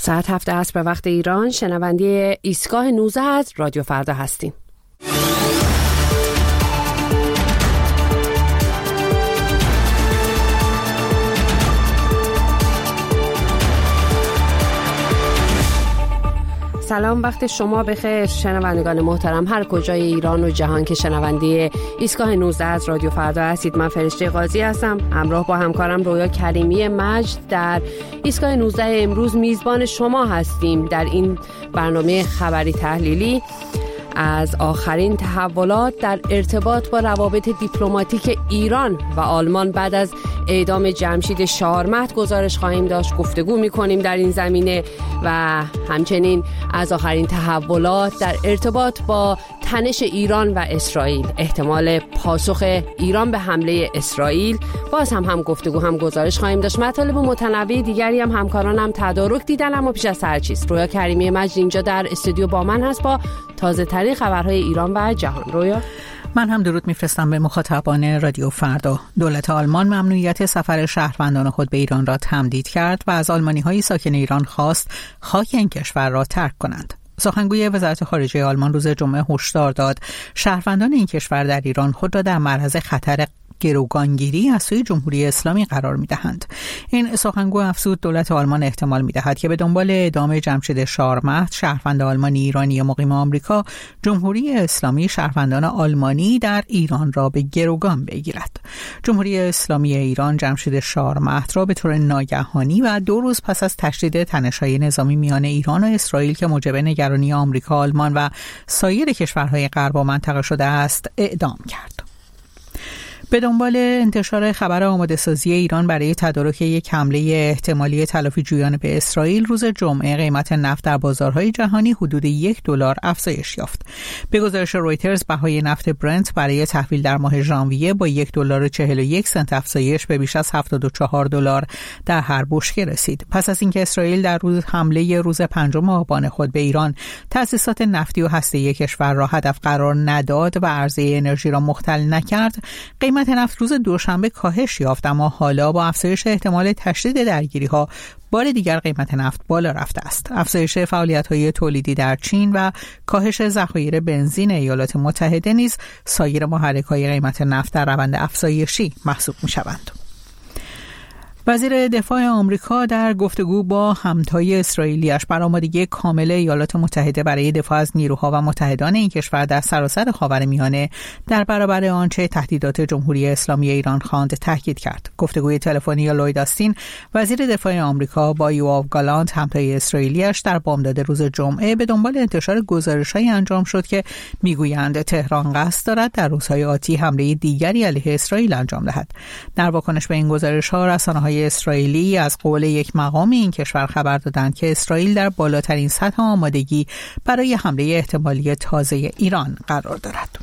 ساعت 7 عصر به وقت ایران شنونده ایستگاه 19 از رادیو فردا هستیم. سلام، وقت شما بخیر شنوندگان محترم هر کجای ایران و جهان که شنونده ایستگاه 19 از رادیو فردا هستید. من فرشته قاضی هستم، همراه با همکارم رویا کریمی مجد در ایستگاه 19 امروز میزبان شما هستیم. در این برنامه خبری تحلیلی از آخرین تحولات در ارتباط با روابط دیپلماتیک ایران و آلمان بعد از اعدام جمشید شارمهد گزارش خواهیم داشت. گفتگو می‌کنیم در این زمینه و همچنین از آخرین تحولات در ارتباط با تنش ایران و اسرائیل، احتمال پاسخ ایران به حمله اسرائیل، باز هم گفتگو هم گزارش خواهیم داشت. مطالب متنوع دیگری هم همکارانم تدارک دیدن. اما پیش از هر چیز رویا کریمی مجد اینجا در استودیو با من هست با تازه ترین خبرهای ایران و جهان. رویا، من هم درود میفرستم به مخاطبان رادیو فردا. دولت آلمان ممنوعیت سفر شهروندان خود به ایران را تمدید کرد و از آلمانی‌های ساکن ایران خواست خاک این کشور را ترک کنند. سخنگوی وزارت خارجه آلمان روز جمعه هشدار داد شهروندان این کشور در ایران خود را در معرض خطر گروگانگیری از سوی جمهوری اسلامی قرار می‌دهند. این سخنگو افزود دولت آلمان احتمال می‌دهد که به دنبال اعدام جمشید شارمهد شهروند آلمانی ایرانی مقیم آمریکا، جمهوری اسلامی شهروندان آلمانی در ایران را به گروگان بگیرد. جمهوری اسلامی ایران جمشید شارمهد را به طور ناگهانی و 2 روز پس از تشدید تنش‌های نظامی میان ایران و اسرائیل که موجب نگرانی آمریکا، آلمان و سایر کشورهای غرب و منطقه شده است اعدام کرد. به دنبال انتشار خبر آماده‌سازی ایران برای تدارک یک حمله احتمالی تلافی جویانه به اسرائیل، روز جمعه قیمت نفت در بازارهای جهانی حدود $1 افزایش یافت. به گزارش رویترز بهای نفت برنت برای تحویل در ماه ژانویه با $1.41 افزایش به بیش از $74 در هر بشکه رسید. پس از اینکه اسرائیل در حمله روز 5 آبان خود به ایران تأسیسات نفتی و هسته‌ای کشور را هدف قرار نداد و عرضه انرژی را مختل نکرد، قیمت نفت روز دوشنبه کاهش یافت، اما حالا با افزایش احتمال تشدید درگیری‌ها بار دیگر قیمت نفت بالا رفته است. افزایش فعالیت‌های تولیدی در چین و کاهش ذخایر بنزین ایالات متحده نیز سایر محرک‌های قیمت نفت در روند افزایشی محسوب می‌شوند. وزیر دفاع آمریکا در گفتگو با همتای اسرائیلی‌اش بر آمادگی کامل ایالات متحده برای دفاع از نیروها و متحدان این کشور در سراسر خاورمیانه در برابر آنچه تهدیدات جمهوری اسلامی ایران خواند تاکید کرد. گفتگوی تلفنی لوید آستین وزیر دفاع آمریکا با یوآو گالانت همتای اسرائیلی‌اش در بامداد روز جمعه به دنبال انتشار گزارش‌هایی انجام شد که میگویند تهران قصد دارد در روزهای آتی حمله دیگری علیه اسرائیل انجام دهد. در واکنش به این گزارش‌ها رسانه‌های اسرائیلی از قول یک مقام این کشور خبر دادند که اسرائیل در بالاترین سطح آمادگی برای حمله احتمالی تازه ایران قرار دارد.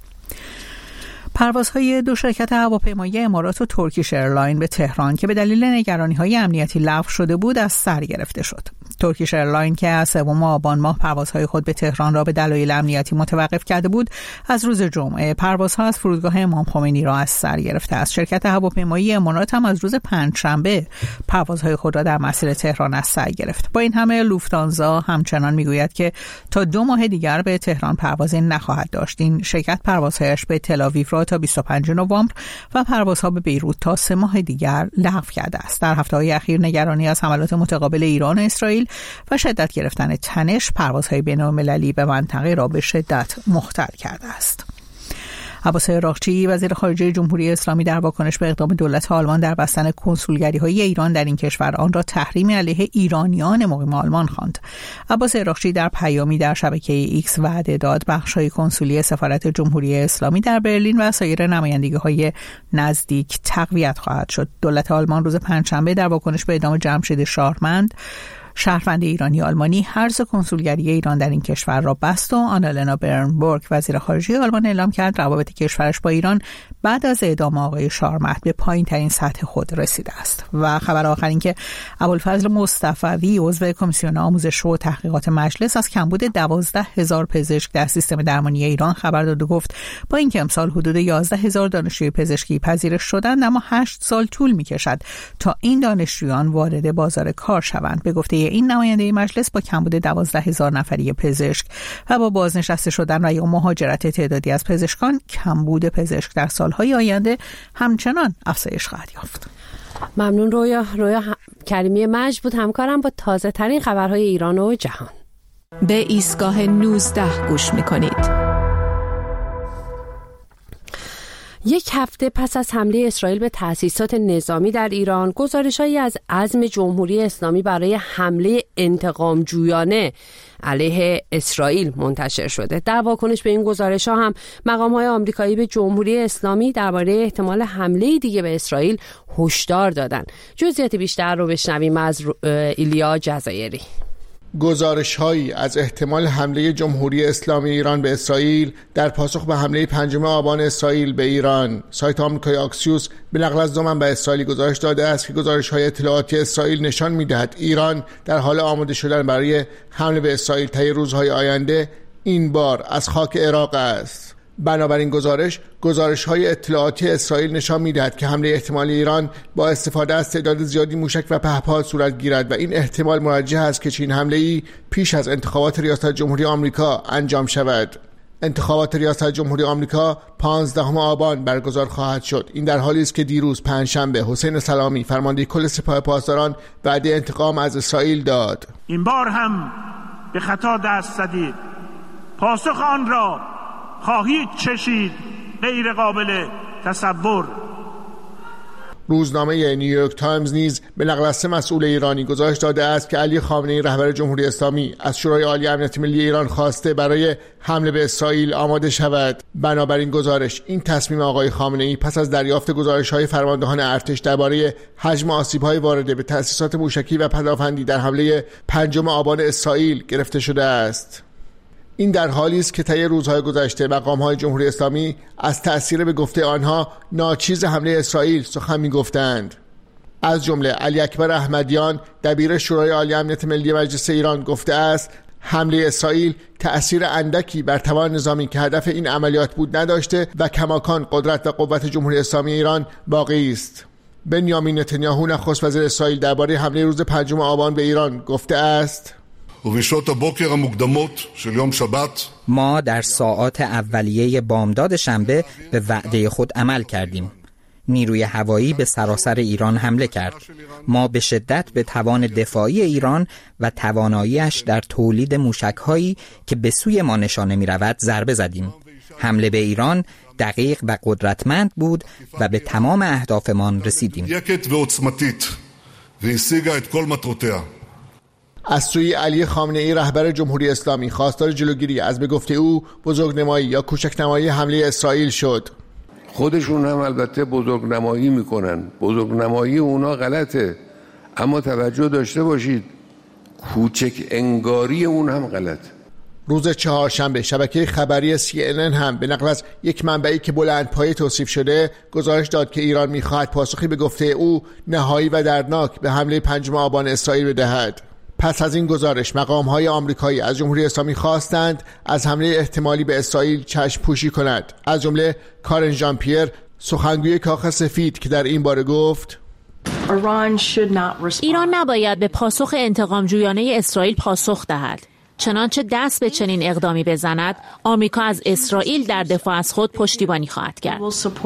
پروازهای 2 شرکت هواپیمایی امارات و ترکیش ایرلاین به تهران که به دلیل نگرانی‌های امنیتی لغو شده بود از سر گرفته شد. ترکیش ایرلاین که از 3 آبان ماه پروازهای خود به تهران را به دلایل امنیتی متوقف کرده بود، از روز جمعه پروازها از فرودگاه امام خمینی را از سر گرفته است. شرکت هواپیمایی امارات هم از روز پنجشنبه پروازهای خود را در مسیر تهران از سر گرفت. با این همه لوفتانزا همچنان میگوید که تا 2 ماه دیگر به تهران پروازی نخواهد داشت. این شرکت پروازهایش به تل‌آویو را تا 25 نوامبر و پروازها به بیروت تا 3 ماه دیگر لغو کرده است. در هفته‌های اخیر نگرانی از حملات متقابل ایران و اسرائیل و شدت گرفتن تنش پروازهای بین‌المللی به منطقه را به شدت مختل کرده است. عباس عراقچی وزیر خارجه جمهوری اسلامی در واکنش به اقدام دولت آلمان در بستن کنسولگری‌های ایران در این کشور آن را تحریم علیه ایرانیان مقیم آلمان خواند. عباس عراقچی در پیامی در شبکه ایکس وعده داد بخش‌های کنسولی سفارت جمهوری اسلامی در برلین و سایر نمایندگی‌های نزدیک تقویت خواهد شد. دولت آلمان روز پنجشنبه در واکنش به اعدام جمشید شارمهد شهروند ایرانی آلمانی هر سه کنسولگری ایران در این کشور را بست و آنالنا برنبورگ وزیر خارجه آلمان اعلام کرد روابط کشورش با ایران بعد از اعدام آقای شارمهد به پایین ترین سطح خود رسیده است. و خبر آخر این که ابوالفضل مصطفوی عضو کمیسیون آموزش و تحقیقات مجلس از کمبود 12,000 پزشک در سیستم درمانی ایران خبر داد و گفت با اینکه امسال حدود 11,000 دانشجوی پزشکی پذیرش شدند، اما 8 سال طول می‌کشد تا این دانشجویان وارد بازار کار شوند. به گفته این نماینده مجلس با کمبود 12,000 نفری پزشک و با بازنشسته شدن و یا مهاجرت تعدادی از پزشکان، کمبود پزشک در سالهای آینده همچنان افزایش خواهد یافت. ممنون رویا کریمی مجد بود همکارم با تازه ترین خبرهای ایران و جهان. به ایستگاه 19 گوش می‌کنید. یک هفته پس از حمله اسرائیل به تأسیسات نظامی در ایران، گزارش‌هایی از عزم جمهوری اسلامی برای حمله انتقام‌جویانه علیه اسرائیل منتشر شده. در واکنش به این گزارش‌ها هم مقام‌های آمریکایی به جمهوری اسلامی درباره احتمال حمله دیگه به اسرائیل هشدار دادن. جزئیات بیشتر رو بشنویم از ایلیا جزایری. گزارش‌هایی از احتمال حمله جمهوری اسلامی ایران به اسرائیل در پاسخ به حمله 5 آبان اسرائیل به ایران. سایت آمریکایی آکسیوس به نقل از 2 منبع اسرائیلی گزارش داده است که گزارش‌های اطلاعاتی اسرائیل نشان می‌دهد ایران در حال آماده شدن برای حمله به اسرائیل طی روزهای آینده، این بار از خاک عراق است. بنابراین گزارش‌های اطلاعاتی اسرائیل نشان می‌دهد که حمله احتمالی ایران با استفاده از تعداد زیادی موشک و پهپاد صورت گیرد و این احتمال موجه است که چنین حمله‌ای پیش از انتخابات ریاست جمهوری آمریکا انجام شود. انتخابات ریاست جمهوری آمریکا 15 آبان برگزار خواهد شد. این در حالی است که دیروز پنجشنبه حسین سلامی فرمانده کل سپاه پاسداران وعده انتقام از اسرائیل داد. این بار هم به خطا دست زدید، پاسخ آن را خواهید چشید، غیر قابل تصور. روزنامه نیویورک تایمز نیز به نقل از 3 مسئول ایرانی گزارش داده است که علی خامنه‌ای رهبر جمهوری اسلامی از شورای عالی امنیت ملی ایران خواسته برای حمله به اسرائیل آماده شود. بنابراین گزارش این تصمیم آقای خامنه‌ای پس از دریافت گزارش‌های فرماندهان ارتش درباره حجم آسیب‌های وارده به تأسیسات موشکی و پدافندی در حمله 5 آبان اسرائیل گرفته شده است. این در حالی است که طی روزهای گذشته مقام‌های جمهوری اسلامی از تأثیر به گفته آنها ناچیز حمله اسرائیل سخن می‌گفتند. از جمله علی اکبر احمدیان دبیر شورای عالی امنیت ملی مجلس ایران گفته است حمله اسرائیل تأثیر اندکی بر توان نظامی که هدف این عملیات بود نداشته و کماکان قدرت و قوت جمهوری اسلامی ایران باقی است. بنیامین نتانیاهو نخست وزیر اسرائیل درباره حمله روز 5 آبان به ایران گفته است ما در ساعات اولیه بامداد شنبه به وعده خود عمل کردیم. نیروی هوایی به سراسر ایران حمله کرد. ما به شدت به توان دفاعی ایران و تواناییش در تولید موشک‌هایی که به سوی ما نشانه می‌رود ضربه زدیم. حمله به ایران دقیق و قدرتمند بود و به تمام اهدافمان رسیدیم. از سوی علی خامنه‌ای رهبر جمهوری اسلامی خواستار جلوگیری از به گفته او بزرگنمایی یا کوچک‌نمایی حمله اسرائیل شد. خودشون هم البته بزرگنمایی میکنن، بزرگنمایی اونا غلطه، اما توجه داشته باشید کوچک انگاری اون هم غلطه. روز چهارشنبه شبکه خبری CNN هم به نقل از یک منبعی که بلندپایه توصیف شده گزارش داد که ایران می‌خواهد پاسخی به گفته او نهایی و دردناک به حمله 5 آبان اسرائیل بدهد. پس از این گزارش مقام‌های آمریکایی از جمهوری اسلامی خواستند از حمله احتمالی به اسرائیل چشم پوشی کند. از جمله کارن ژان پیر سخنگوی کاخ سفید که در این باره گفت ایران نباید به پاسخ انتقام‌جویانه اسرائیل پاسخ دهد. چنانچه دست به چنین اقدامی بزند، آمریکا از اسرائیل در دفاع از خود پشتیبانی خواهد کرد.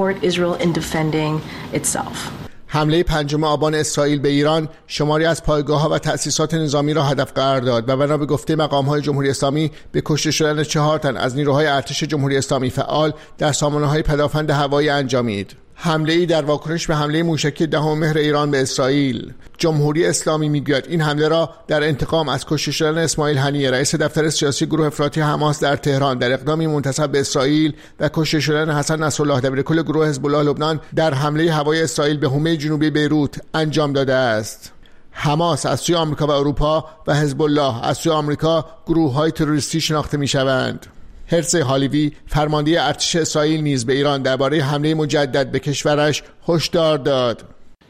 حمله 5 آبان اسرائیل به ایران شماری از پایگاه‌ها و تأسیسات نظامی را هدف قرار داد و بنا به گفته مقام‌های جمهوری اسلامی به کشته شدن 4 تن از نیروهای ارتش جمهوری اسلامی فعال در سامانه‌های پدافند هوایی انجامید. حمله‌ای در واکنش به حمله موشکی 10 مهر ایران به اسرائیل. جمهوری اسلامی میگوید این حمله را در انتقام از کشته شدن اسماعیل هنیه رئیس دفتر سیاسی گروه افراطی حماس در تهران در اقدامی منتسب به اسرائیل و کشته شدن حسن نصرالله دبیرکل گروه حزب الله لبنان در حمله هوایی اسرائیل به حومه جنوبی بیروت انجام داده است. حماس از سوی آمریکا و اروپا و حزب الله از سوی آمریکا گروه‌های تروریستی شناخته می‌شوند. هرتز هالیوی فرمانده ارتش اسرائیل نیز به ایران درباره حمله مجدد به کشورش هشدار داد.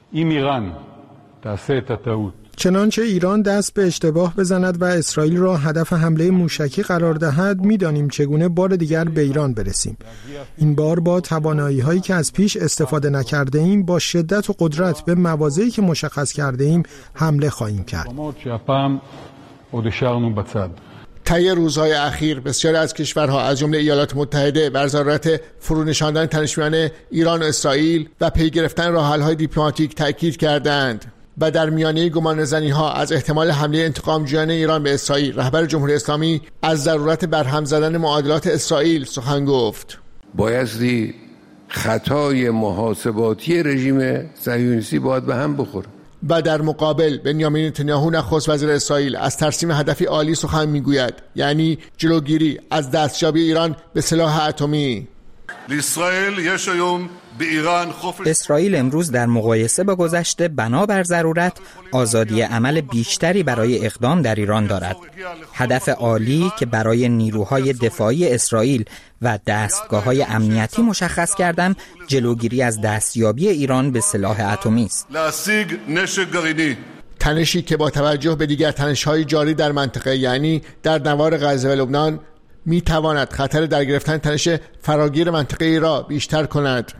چنانچه ایران دست به اشتباه بزند و اسرائیل را هدف حمله موشکی قرار دهد، می‌دانیم چگونه بار دیگر به ایران برسیم. این بار با توانایی‌هایی که از پیش استفاده نکرده ایم، با شدت و قدرت به مواضعی که مشخص کرده ایم حمله خواهیم کرد. طی روزهای اخیر بسیاری از کشورها از جمله ایالات متحده بر ضرورت فرونشاندن تنش‌میان ایران و اسرائیل و پی گرفتن راه‌حل‌های دیپلماتیک تاکید کردند و در میانه گمانه‌زنی‌ها از احتمال حمله انتقامجویانه ایران به اسرائیل، رهبر جمهوری اسلامی از ضرورت برهم زدن معادلات اسرائیل سخن گفت. بایستی خطای محاسباتی رژیم صهیونیستی باید به هم بخوره. و در مقابل بنیامین نتانیاهو نخست وزیر اسرائیل از ترسیم هدفی عالی سخن میگوید، یعنی جلوگیری از دستیابی ایران به سلاح اتمی. اسرائیل امروز در مقایسه با گذشته بنابر ضرورت آزادی عمل بیشتری برای اقدام در ایران دارد. هدف عالی که برای نیروهای دفاعی اسرائیل و دستگاه‌های امنیتی مشخص کردم، جلوگیری از دستیابی ایران به سلاح اتمی است. تنشی که با توجه به دیگر تنش‌های جاری در منطقه، یعنی در نوار غزه و لبنان، می تواند خطر در گرفتن تنش فراگیر منطقه‌ای را بیشتر کند.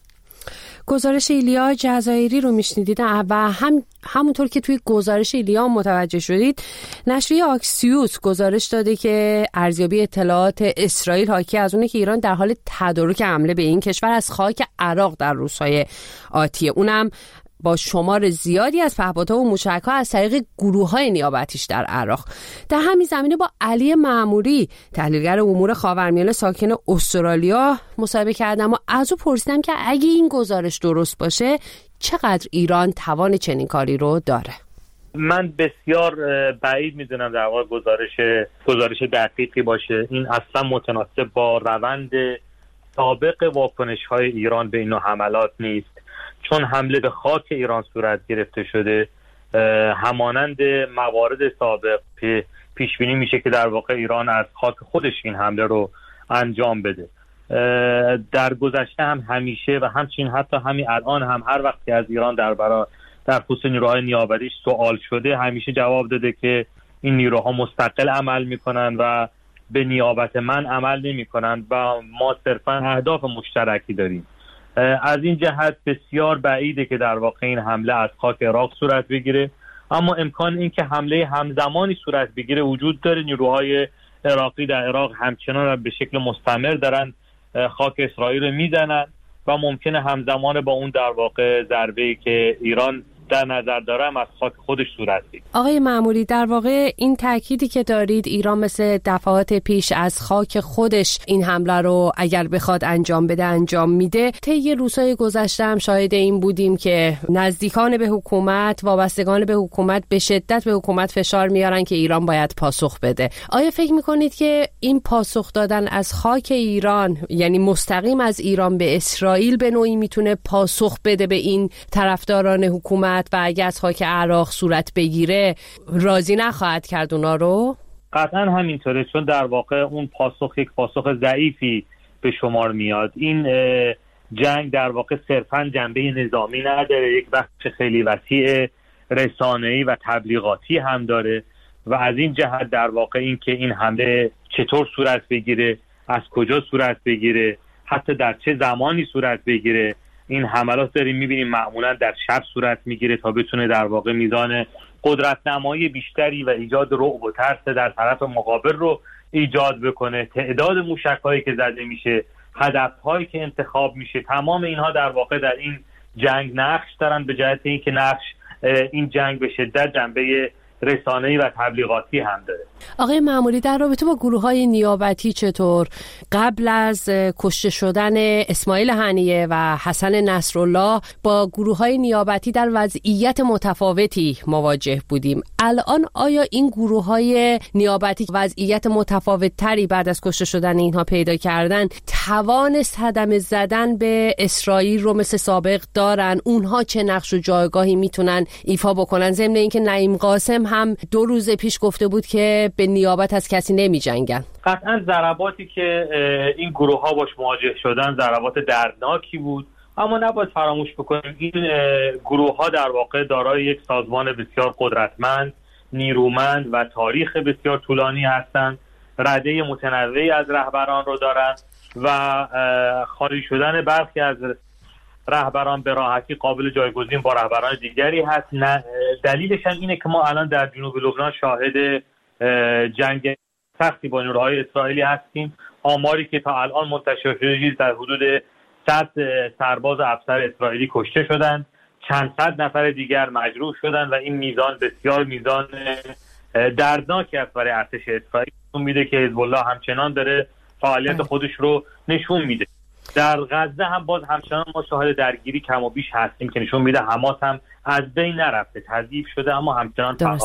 گزارش ایلیا جزایری رو میشنیدید و همونطور که توی گزارش ایلیا متوجه شدید، نشریه آکسیوس گزارش داده که ارزیابی اطلاعات اسرائیل حاکی از اونه که ایران در حال تدارک حمله به این کشور از خاک عراق در روزهای آتیه، اونم با شمار زیادی از پهپادها و موشک‌ها از طریق گروه‌های نیابتیش در عراق. در همین زمینه با علی معموری، تحلیلگر امور خاورمیانه ساکن استرالیا، مصاحبه کردم و از او پرسیدم که اگه این گزارش درست باشه چقدر ایران توان چنین کاری رو داره. من بسیار بعید میدونم در واقع گزارش دقیقی باشه. این اصلا متناسب با روند سابق واکنش‌های ایران به این حملات نیست، چون حمله به خاک ایران صورت گرفته شده. همانند موارد سابق پیش بینی میشه که در واقع ایران از خاک خودش این حمله رو انجام بده. در گذشته هم همیشه و همچنین حتی همین الان هم هر وقت که از ایران در خصوص نیروهای نیابتیش سوال شده، همیشه جواب داده که این نیروها مستقل عمل میکنن و به نیابت من عمل نمیکنن و ما صرفا اهداف مشترکی داریم. از این جهت بسیار بعیده که در واقع این حمله از خاک عراق صورت بگیره، اما امکان این که حمله همزمانی صورت بگیره وجود داره. نیروهای عراقی در عراق همچنان به شکل مستمر دارن خاک اسرائیل رو میزنن و ممکنه همزمان با اون در واقع ضربه‌ای که ایران در نظر دارم از خاک خودش صورت بگیره. آقای معموری، در واقع این تأکیدی که دارید ایران مثل دفعات پیش از خاک خودش این حمله رو اگر بخواد انجام بده انجام میده. طی روزهای گذشته هم شاهد این بودیم که نزدیکان به حکومت، وابستگان به حکومت به شدت به حکومت فشار میارن که ایران باید پاسخ بده. آیا فکر میکنید که این پاسخ دادن از خاک ایران، یعنی مستقیم از ایران به اسرائیل، به نوعی میتونه پاسخ بده به این طرفداران حکومت و اگه از خاک عراق صورت بگیره راضی نخواهد کرد اونا رو؟ قطعا همینطوره، چون در واقع اون پاسخ یک پاسخ ضعیفی به شمار میاد. این جنگ در واقع صرفا جنبه نظامی نداره، یک بخش خیلی وسیع رسانه‌ای و تبلیغاتی هم داره و از این جهت در واقع این که این حمله چطور صورت بگیره، از کجا صورت بگیره، حتی در چه زمانی صورت بگیره، این حملات داریم میبینیم معمولا در شب صورت میگیره تا بتونه در واقع میزان قدرت نمایی بیشتری و ایجاد رعب و ترس در طرف مقابل رو ایجاد بکنه. تعداد موشک‌هایی که زده میشه، هدف‌هایی که انتخاب میشه، تمام اینها در واقع در این جنگ نقش دارن، به جهت اینکه این جنگ به شدت جنبه رسانه‌ای و تبلیغاتی هم داره. آقای معموری، در رابطه با گروه‌های نیابتی چطور قبل از کشته شدن اسماعیل هنیه و حسن نصرالله با گروه‌های نیابتی در وضعیت متفاوتی مواجه بودیم؟ الان آیا این گروه‌های نیابتی وضعیت متفاوت‌تری بعد از کشته شدن اینها پیدا کردن توان صدمه زدن به اسرائیل رو مثل سابق دارن؟ اونها چه نقش و جایگاهی میتونن ایفا بکنن؟ ضمن اینکه نعیم قاسم هم 2 روز پیش گفته بود که که به نیابت از کسی نمی جنگن. قطعا ضرباتی که این گروه ها باش مواجه شدن ضربات دردناکی بود، اما نباید فراموش بکنیم این گروه ها در واقع دارای یک سازمان بسیار قدرتمند، نیرومند و تاریخ بسیار طولانی هستند. رده متنوعی از رهبران رو دارند و خالی شدن برخی از رهبران به راحتی قابل جایگزین با رهبران دیگری هست. دلیلش هم اینه که ما الان در جنوب لبنان شاهد جنگ سختی با نیروهای اسرائیلی هستیم. آماری که تا الان منتشر شده در حدود 100 سرباز و افسر اسرائیلی کشته شدند، چند صد نفر دیگر مجروح شدند و این میزان بسیار میزان دردناکی است برای ارتش اسرائیل. نشون میده که حزب الله همچنان داره فعالیت خودش رو نشون میده. در غزه هم باز همچنان ما شاهد درگیری کم و بیش هستیم که نشون میده حماس هم از بین نرفته، تضعیف شده اما همچنان فعال.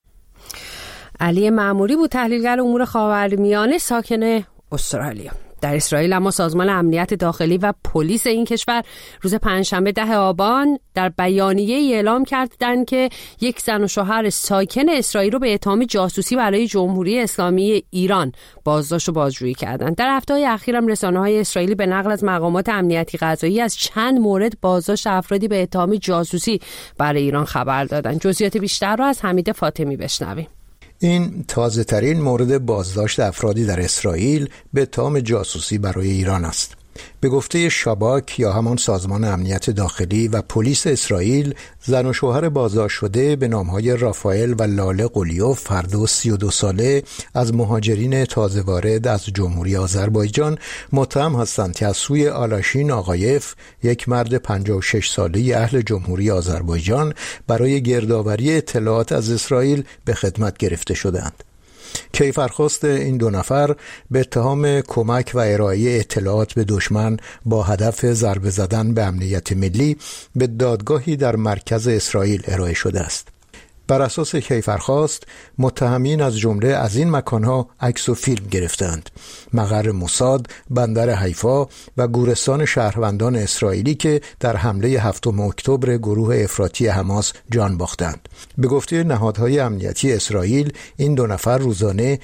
علی معموری بود، تحلیلگر امور خاورمیانه، ساکن استرالیا. در اسرائیل اما سازمان امنیت داخلی و پلیس این کشور روز پنجشنبه 10 آبان در بیانیه‌ای اعلام کردند که یک زن و شوهر ساکن اسرائیل رو به اتهام جاسوسی برای جمهوری اسلامی ایران بازداشت و بازجویی کردند. در هفته‌های اخیر هم رسانه‌های اسرائیلی به نقل از مقامات امنیتی قضایی از چند مورد بازداشت افرادی به اتهام جاسوسی برای ایران خبر دادند. جزئیات بیشتر رو از حمید فاطمی بشنویم. این تازه ترین مورد بازداشت افرادی در اسرائیل به اتهام جاسوسی برای ایران است. به گفته شاباک یا همان سازمان امنیت داخلی و پلیس اسرائیل، زن و شوهر بازداشت شده به نامهای رافائل و لاله قلیوف، هر دو 32 ساله از مهاجرین تازه وارد از جمهوری آذربایجان، متهم هستند که از سوی آلاشین آقایف، یک مرد 56 ساله اهل جمهوری آذربایجان، برای گردآوری اطلاعات از اسرائیل به خدمت گرفته شدند. کیفرخواست این دو نفر به اتهام کمک و ارائه اطلاعات به دشمن با هدف ضربه زدن به امنیت ملی به دادگاهی در مرکز اسرائیل ارائه شده است. بر اساس کیفرخواست، متهمین از جمله از این مکانها عکس و فیلم گرفتند: مقر موساد، بندر حیفا و گورستان شهروندان اسرائیلی که در حمله 7 اکتبر گروه افراطی حماس جان باختند. به گفته نهادهای امنیتی اسرائیل، این دو نفر روزانه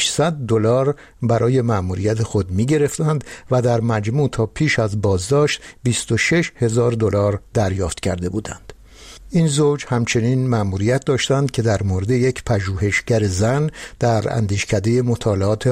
$600 برای مأموریت خود می گرفتند و در مجموع تا پیش از بازداشت $26,000 دریافت کرده بودند. این زوج همچنین مأموریت داشتند که در مورد یک پژوهشگر زن در اندیشکده مطالعات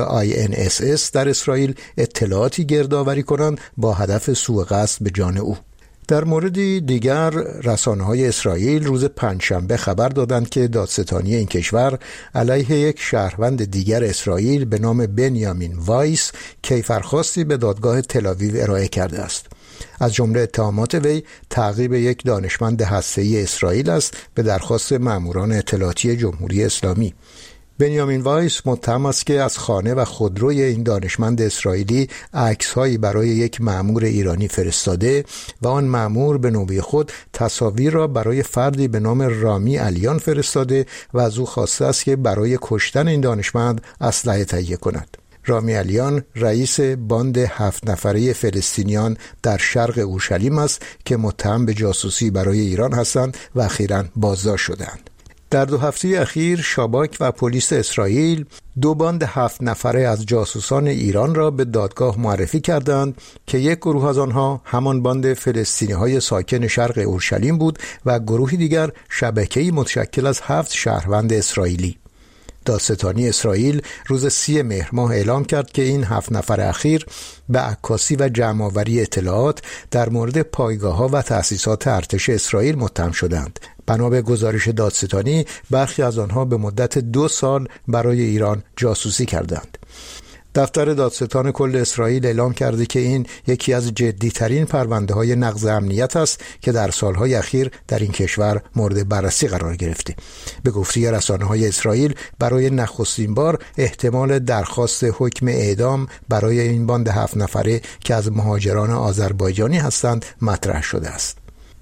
INSS در اسرائیل اطلاعاتی گردآوری کنند با هدف سوء قصد به جان او. در موردی دیگر، رسانه‌های اسرائیل روز پنجشنبه خبر دادند که دادستانی این کشور علیه یک شهروند دیگر اسرائیل به نام بنیامین وایس کیفرخواستی به دادگاه تل‌آویو ارائه کرده است. از جمله اتهامات وی تعقیب یک دانشمند هسته‌ای اسرائیل است به درخواست ماموران اطلاعاتی جمهوری اسلامی. بنیامین وایس متهم است که از خانه و خودروی این دانشمند اسرائیلی عکس‌هایی برای یک مأمور ایرانی فرستاده و آن مأمور به نوبه خود تصاویر را برای فردی به نام رامی علیان فرستاده و از او خواسته است که برای کشتن این دانشمند اسلحه تهیه کند. رامی علیان رئیس باند 7 نفره فلسطینیان در شرق اورشلیم است که متهم به جاسوسی برای ایران هستند و اخیراً بازداشت شدند. در 2 هفته اخیر شاباک و پلیس اسرائیل 2 باند 7 نفره از جاسوسان ایران را به دادگاه معرفی کردند که یک گروه از آنها همان باند فلسطینی‌های ساکن شرق اورشلیم بود و گروهی دیگر شبکه‌ای متشکل از 7 شهروند اسرائیلی. دادستانی اسرائیل روز 30 مهر ماه اعلام کرد که این 7 نفر اخیر به عکاسی و جمع‌آوری اطلاعات در مورد پایگاه‌ها و تأسیسات ارتش اسرائیل متهم شدند. بنا به گزارش دادستانی، برخی از آنها به مدت 2 سال برای ایران جاسوسی کردند. دفتر دادستان کل اسرائیل اعلام کرده که این یکی از جدی‌ترین پرونده‌های نقض امنیت است که در سال‌های اخیر در این کشور مورد بررسی قرار گرفته. به گفته رسانه‌های اسرائیل، برای نخستین بار احتمال درخواست حکم اعدام برای این باند 7 نفره که از مهاجران آذربایجانی هستند مطرح شده است.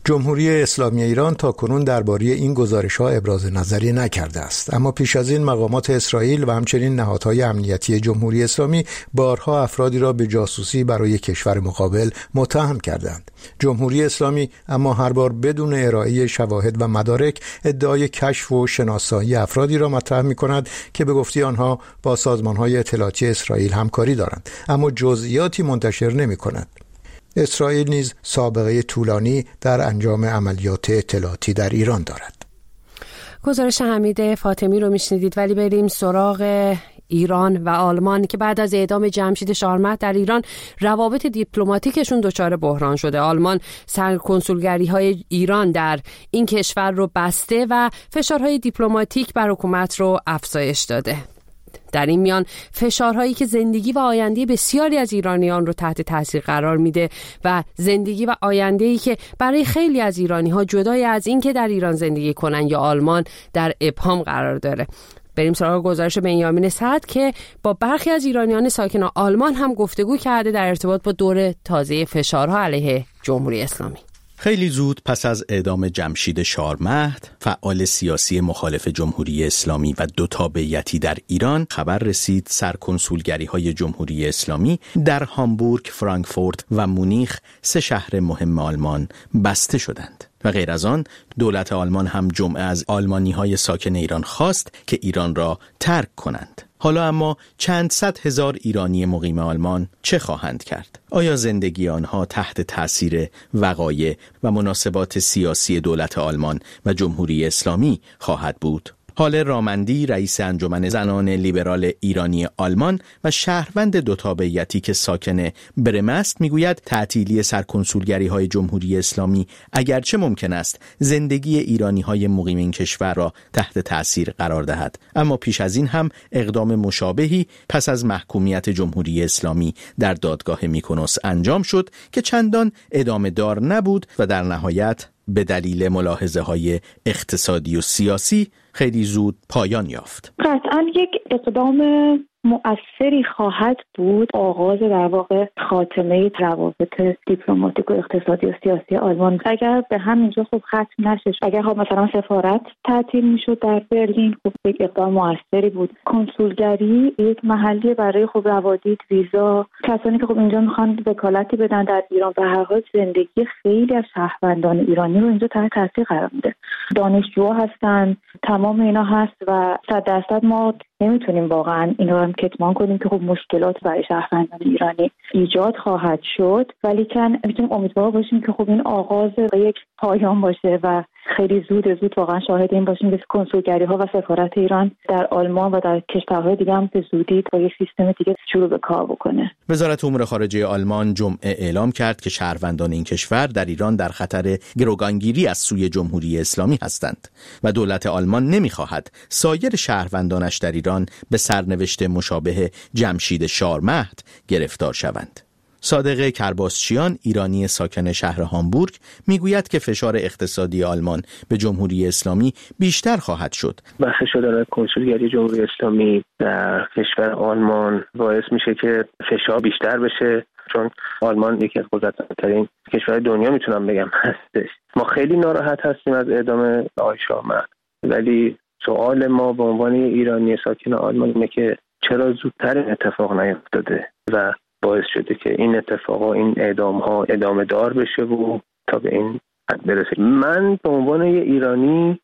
جمهوری اسلامی ایران تاکنون درباره این گزارش‌ها ابراز نظری نکرده است، اما پیش از این مقامات اسرائیل و همچنین نهادهای امنیتی جمهوری اسلامی بارها افرادی را به جاسوسی برای کشور مقابل متهم کردند. جمهوری اسلامی اما هر بار بدون ارائه شواهد و مدارک ادعای کشف و شناسایی افرادی را مطرح می‌کند که به گفته آنها با سازمان‌های اطلاعاتی اسرائیل همکاری دارند، اما جزئیاتی منتشر نمی‌کند. اسرائیل نیز سابقه طولانی در انجام عملیات اطلاعاتی در ایران دارد. گزارش حمید فاطمی رو میشنیدید، ولی بریم سراغ ایران و آلمان که بعد از اعدام جمشید شارمهد در ایران روابط دیپلماتیکشون دچار بحران شده. آلمان سرکنسولگری‌های ایران در این کشور رو بسته و فشارهای دیپلماتیک بر حکومت رو افزایش داده. در این میان فشارهایی که زندگی و آینده بسیاری از ایرانیان رو تحت تاثیر قرار میده و زندگی و آینده‌ای که برای خیلی از ایرانی‌ها جدای از این که در ایران زندگی کنن یا آلمان در ابهام قرار داره. بریم سراغ گزارش بنیامین سعد که با برخی از ایرانیان ساکن آلمان هم گفتگو کرده در ارتباط با دور تازه فشارها علیه جمهوری اسلامی. خیلی زود پس از اعدام جمشید شارمهد، فعال سیاسی مخالف جمهوری اسلامی و دو تابعیتی در ایران، خبر رسید سرکنسولگری‌های جمهوری اسلامی در هامبورگ، فرانکفورت و مونیخ، 3 شهر مهم آلمان، بسته شدند. و غیر از آن دولت آلمان هم جمعه از آلمانی‌های ساکن ایران خواست که ایران را ترک کنند. حالا اما چند صد هزار ایرانی مقیم آلمان چه خواهند کرد؟ آیا زندگی آنها تحت تأثیر وقایع و مناسبات سیاسی دولت آلمان و جمهوری اسلامی خواهد بود؟ هاله رامندی، رئیس انجمن زنان لیبرال ایرانی آلمان و شهروند دو تابعیتی که ساکن برم است، میگوید تعطیلی سرکنسولگری‌های جمهوری اسلامی اگرچه ممکن است زندگی ایرانی‌های مقیم این کشور را تحت تأثیر قرار دهد، اما پیش از این هم اقدام مشابهی پس از محکومیت جمهوری اسلامی در دادگاه میکونوس انجام شد که چندان ادامه دار نبود و در نهایت به دلیل ملاحظه‌های اقتصادی و سیاسی خیلی زود پایان یافت. قطعاً یک اقدام مؤثری خواهد بود آغاز در واقع خاتمه روابط دیپلماتیک و اقتصادی و سیاسی آلمان. اگر به همینجا خب ختم نشه، اگر مثلا سفارت تعطیل میشد در برلین، خب یک اقدام مؤثری بود. کنسولگری یک محلی برای خب روادید، ویزا، کسانی که خب اینجا میخوان وکالتی بدن در ایران، به هر حال زندگی خیلی از شهروندان ایرانی رو اینجا تحت تاثیر قرار میده. دانشجوها هستن، تمام اینا هست و 100% ما نمیتونیم واقعا این رو هم کتمان کنیم که خب مشکلات برای شهروندان ایرانی ایجاد خواهد شد، ولی میتونیم امیدوار باشیم که خب این آغاز یک پایان باشه و خیلی زود واقعا شاهد این باشیم که کنسولگری‌ها و سفارت ایران در آلمان و در کشورهای دیگه هم به زودی با یک سیستم دیگه شروع به کار بکنه. وزارت امور خارجه آلمان جمعه اعلام کرد که شهروندان این کشور در ایران در خطر گروگانگیری از سوی جمهوری اسلامی هستند و دولت آلمان نمی‌خواهد سایر شهروندانش در ایران به سرنوشت مشابه جمشید شارمهد گرفتار شوند. صادق کرباسچیان، ایرانی ساکن شهر هامبورگ، میگوید که فشار اقتصادی آلمان به جمهوری اسلامی بیشتر خواهد شد. بحث شدن کنسولگری جمهوری اسلامی در کشور آلمان باعث میشه که فشار بیشتر بشه، چون آلمان یکی از قدرتمندترین کشورهای دنیا میتونم بگم هستش. ما خیلی ناراحت هستیم از اعدام آقای شارمهد، ولی سوال ما به عنوان ایرانی ساکن آلمان اینه که چرا زودتر این اتفاق نیفتاده و باعث شده که این اتفاقا، این اعدام‌ها ادامه دار بشه و تا به این حد برسه. من به عنوان یه ایرانی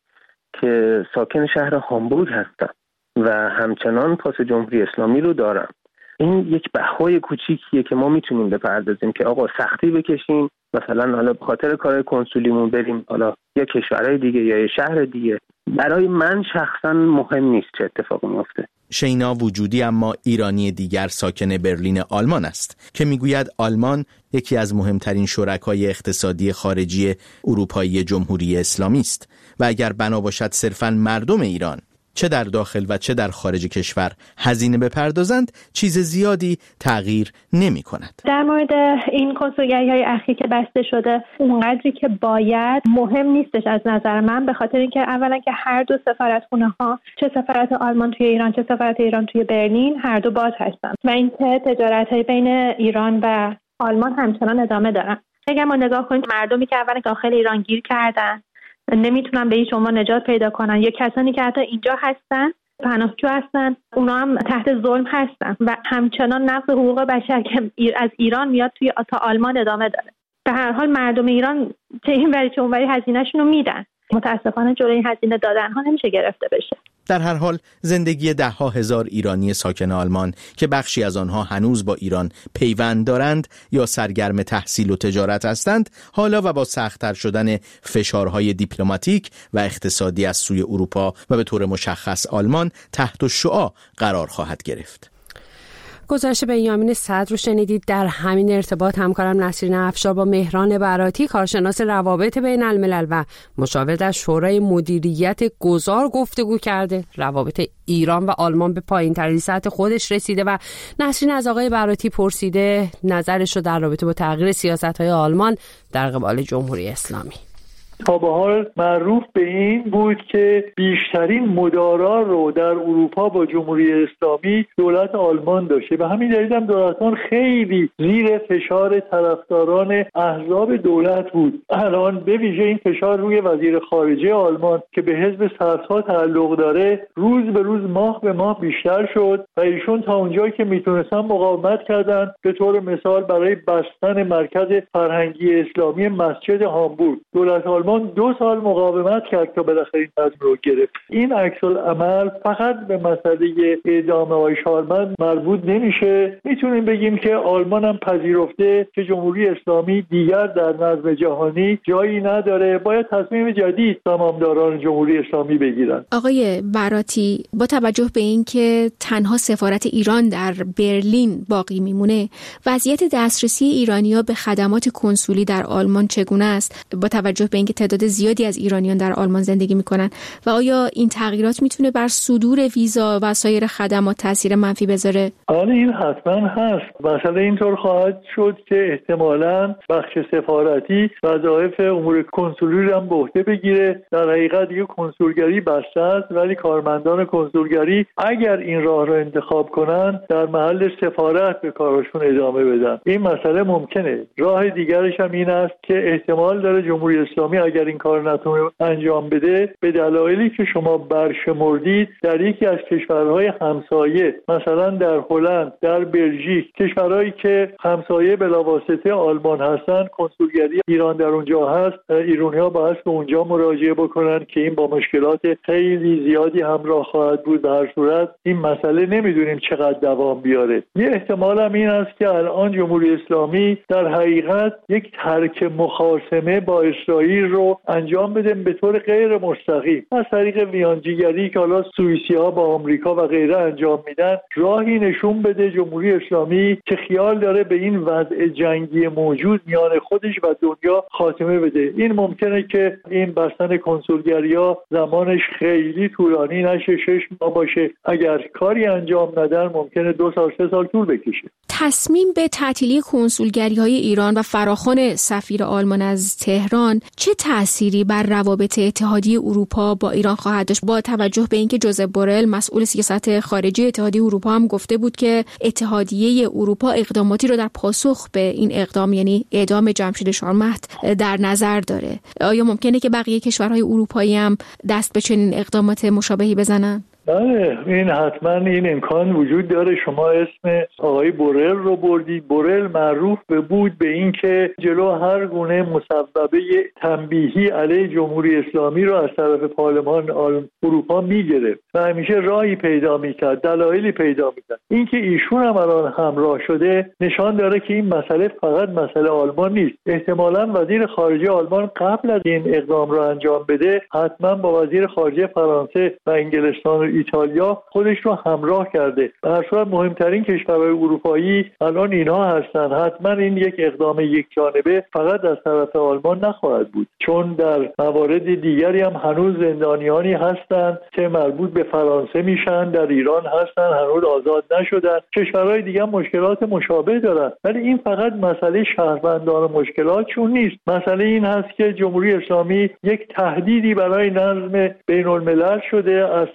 که ساکن شهر هامبورگ هستم و همچنان پاس جمهوری اسلامی رو دارم، این یک بهای کوچیکیه که ما میتونیم بپردازیم که آقا سختی بکشیم، مثلا حالا به خاطر کار کنسولیمون بریم حالا یا کشورهای دیگه یا یه شهر دیگه. برای من شخصا مهم نیست چه اتفاقی میفته. شینا وجودی اما ایرانی دیگر ساکن برلین آلمان است که میگوید آلمان یکی از مهمترین شرکای اقتصادی خارجی اروپایی جمهوری اسلامی است و اگر بنا باشد صرفاً مردم ایران چه در داخل و چه در خارج کشور هزینه بپردازند، چیز زیادی تغییر نمی کند. در مورد این کنسولگری‌های اخیر که بسته شده اونقدری که باید مهم نیستش از نظر من، به خاطر اینکه اولا که هر دو سفارتخونه‌ها، چه سفارت آلمان توی ایران چه سفارت ایران توی برلین، هر دو باز هستند و اینکه تجارت‌های بین ایران و آلمان همچنان ادامه دارن. اگر ما نگاه کنیم مردمی که اول داخل ایران گیر کردن نمیتونن به هیچ عنوان نجات پیدا کنن، یا کسانی که حتی اینجا هستن پناهجو هستن اونا هم تحت ظلم هستن و همچنان نقض حقوق بشر که از ایران میاد توی تا آلمان ادامه داره. به هر حال مردم ایران چه این وری چه اون وری هزینه‌شون رو میدن. متاسفانه جلوی این هزینه دادن ها نمیشه گرفته بشه. در هر حال زندگی ده‌ها هزار ایرانی ساکن آلمان که بخشی از آنها هنوز با ایران پیوند دارند یا سرگرم تحصیل و تجارت هستند، حالا و با سخت‌تر شدن فشارهای دیپلماتیک و اقتصادی از سوی اروپا و به طور مشخص آلمان تحت الشعاع قرار خواهد گرفت. گزارش بنیامین صدر رو شنیدید. در همین ارتباط همکارم نسرین افشار با مهران براتی کارشناس روابط بین الملل و مشاور در شورای مدیریت گذار گفتگو کرده. روابط ایران و آلمان به پایین‌ترین سطح خودش رسیده و نسرین از آقای براتی پرسیده نظرش رو در رابطه با تغییر سیاست‌های آلمان در قبال جمهوری اسلامی. تا به حال معروف به این بود که بیشترین مدارا رو در اروپا با جمهوری اسلامی دولت آلمان داشته. به همین دلیل هم دولتان خیلی زیر فشار طرفداران احزاب دولت بود. الان به ویژه این فشار روی وزیر خارجه آلمان که به حزب صدها تعلق داره روز به روز ماه به ماه بیشتر شد و ایشون تا اونجایی که میتونستن مقاومت کردن. به طور مثال برای بستن مرکز فرهنگی اسلامی مسجد هامبورگ دولت آلمان 2 سال مقاومت کرد تا بالاخره این تصمیم رو گرفت. این عکس العمل فقط به مسئله اعدام آقای شارمن مربوط نمیشه. میتونیم بگیم که آلمان هم پذیرفته که جمهوری اسلامی دیگر در نظم جهانی جایی نداره، باید تصمیم جدید سامانداران جمهوری اسلامی بگیرن. آقای براتی، با توجه به این که تنها سفارت ایران در برلین باقی میمونه، وضعیت دسترسی ایرانی‌ها به خدمات کنسولی در آلمان چگونه است؟ با توجه به اینکه تعداد زیادی از ایرانیان در آلمان زندگی میکنن و آیا این تغییرات میتونه بر صدور ویزا و سایر خدمات تاثیر منفی بذاره؟ آره این حتما هست. مثلا اینطور خواهد شد که احتمالاً بخش سفارتی وظایف امور کنسولی رو هم به عهده بگیره. در حقیقت دیگه کنسولگری بسته است، ولی کارمندان کنسولگری اگر این راه رو انتخاب کنن در محل سفارت به کارشون ادامه بدن. این مسئله ممکنه. راه دیگرش هم این است که احتمال داره جمهوری اسلامی اگر این کار نتونه انجام بده به دلایلی که شما برشمردید در یکی از کشورهای همسایه، مثلا در هلند، در بلژیک، کشورهایی که همسایه بلاواسطه آلمان هستن، کنسولگری ایران در اونجا هست، ایرانی‌ها باید به اونجا مراجعه بکنن که این با مشکلات خیلی زیادی همراه خواهد بود. در هر صورت این مسئله نمیدونیم چقدر دوام بیاره. یه احتمال هم این است که الان جمهوری اسلامی در حقیقت یک ترک مخاصمه با اسرائیل رو انجام بده به طور غیر مستقیم از طریق ویانجیگری که حالا سوئیسی‌ها با آمریکا و غیره انجام میدن، راهی نشون بده جمهوری اسلامی که خیال داره به این وضع جنگی موجود میان خودش و دنیا خاتمه بده. این ممکنه که این بستن کنسولگری‌ها زمانش خیلی طولانی نشه، 6 ماه باشه. اگر کاری انجام ندن ممکنه 2 سال 3 سال طول بکشه. تصمیم به تعطیلی کنسولگری‌های ایران و فراخوان سفیر آلمان از تهران چه تأثیری بر روابط اتحادیه اروپا با ایران خواهد داشت، با توجه به اینکه جوزپ بورل مسئول سیاست خارجی اتحادیه اروپا هم گفته بود که اتحادیه اروپا اقداماتی رو در پاسخ به این اقدام، یعنی اعدام جمشید شارمهد، در نظر داره؟ آیا ممکنه که بقیه کشورهای اروپایی هم دست به چنین اقدامات مشابهی بزنن؟ بله، این حتما این امکان وجود داره. شما اسم آقای بورل رو بردید. بورل معروف بود به این که جلو هر گونه مصوبه تنبیهی علیه جمهوری اسلامی رو از طرف پارلمان اروپا میگرفت و همیشه راهی پیدا میکرد، دلایلی پیدا میکرد. این که ایشون هم الان همراه شده نشان داره که این مسئله فقط مسئله آلمان نیست. احتمالاً وزیر خارجه آلمان قبل از این اقدام رو انجام بده حتما با وزیر خارجه فرانسه و انگلستان ایتالیا خودش رو همراه کرده. به هر صورت مهمترین کشورهای اروپایی الان اینها هستن. حتما این یک اقدام یک جانبه فقط از طرف آلمان نخواهد بود، چون در موارد دیگری هم هنوز زندانیانی هستند که مربوط به فرانسه میشن، در ایران هستن هنوز آزاد نشدن. کشورهای دیگه هم مشکلات مشابه دارن، ولی این فقط مسئله شهروندان مشکلاتشون نیست. مسئله این هست که جمهوری اسلامی یک تهدیدی برای نظم بین الملل شده از طریق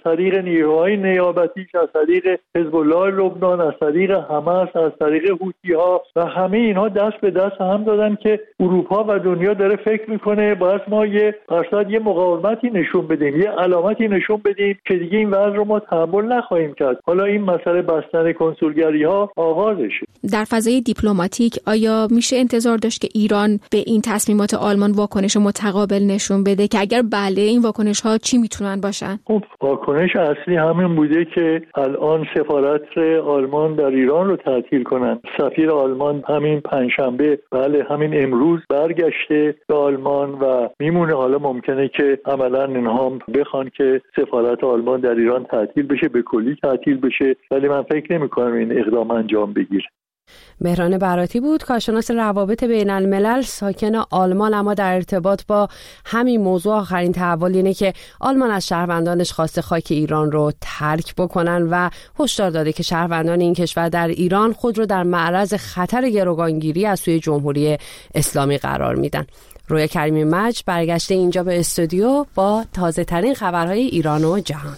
نیروهای نیابتیش، از طریق حزب الله لبنان، از طریق حماس، از طریق حوثی‌ها و همه اینها دست به دست هم دادن که اروپا و دنیا داره فکر میکنه باید ما یه مقاومتی نشون بدیم، یه علامتی نشون بدیم که دیگه این وضع رو ما تحمل نخواهیم کرد. حالا این مسئله بستن کنسولگری‌ها آغازشه. در فضای دیپلماتیک آیا میشه انتظار داشت که ایران به این تصمیمات آلمان واکنش متقابل نشون بده که اگر بله این واکنش‌ها چی میتونن باشن؟ خب واکنش اصلی همین بوده که الان سفارت آلمان در ایران رو تعطیل کنن. سفیر آلمان همین پنجشنبه، بله همین امروز برگشته به آلمان و میمونه. حالا ممکنه که عملاً اینها بخوان که سفارت آلمان در ایران تعطیل بشه، به کلی تعطیل بشه، ولی من فکر نمی‌کنم این اقدام انجام بگیره. مهران براتی بود، کارشناس روابط بین الملل، ساکن آلمان، اما در ارتباط با همین موضوع آخرین تحول اینه که آلمان از شهروندانش خواسته خاک ایران رو ترک بکنن و هشدار داده که شهروندان این کشور در ایران خود رو در معرض خطر گروگانگیری از سوی جمهوری اسلامی قرار میدن. رویا کریمی مجد برگشته اینجا به استودیو با تازه ترین خبرهای ایران و جهان.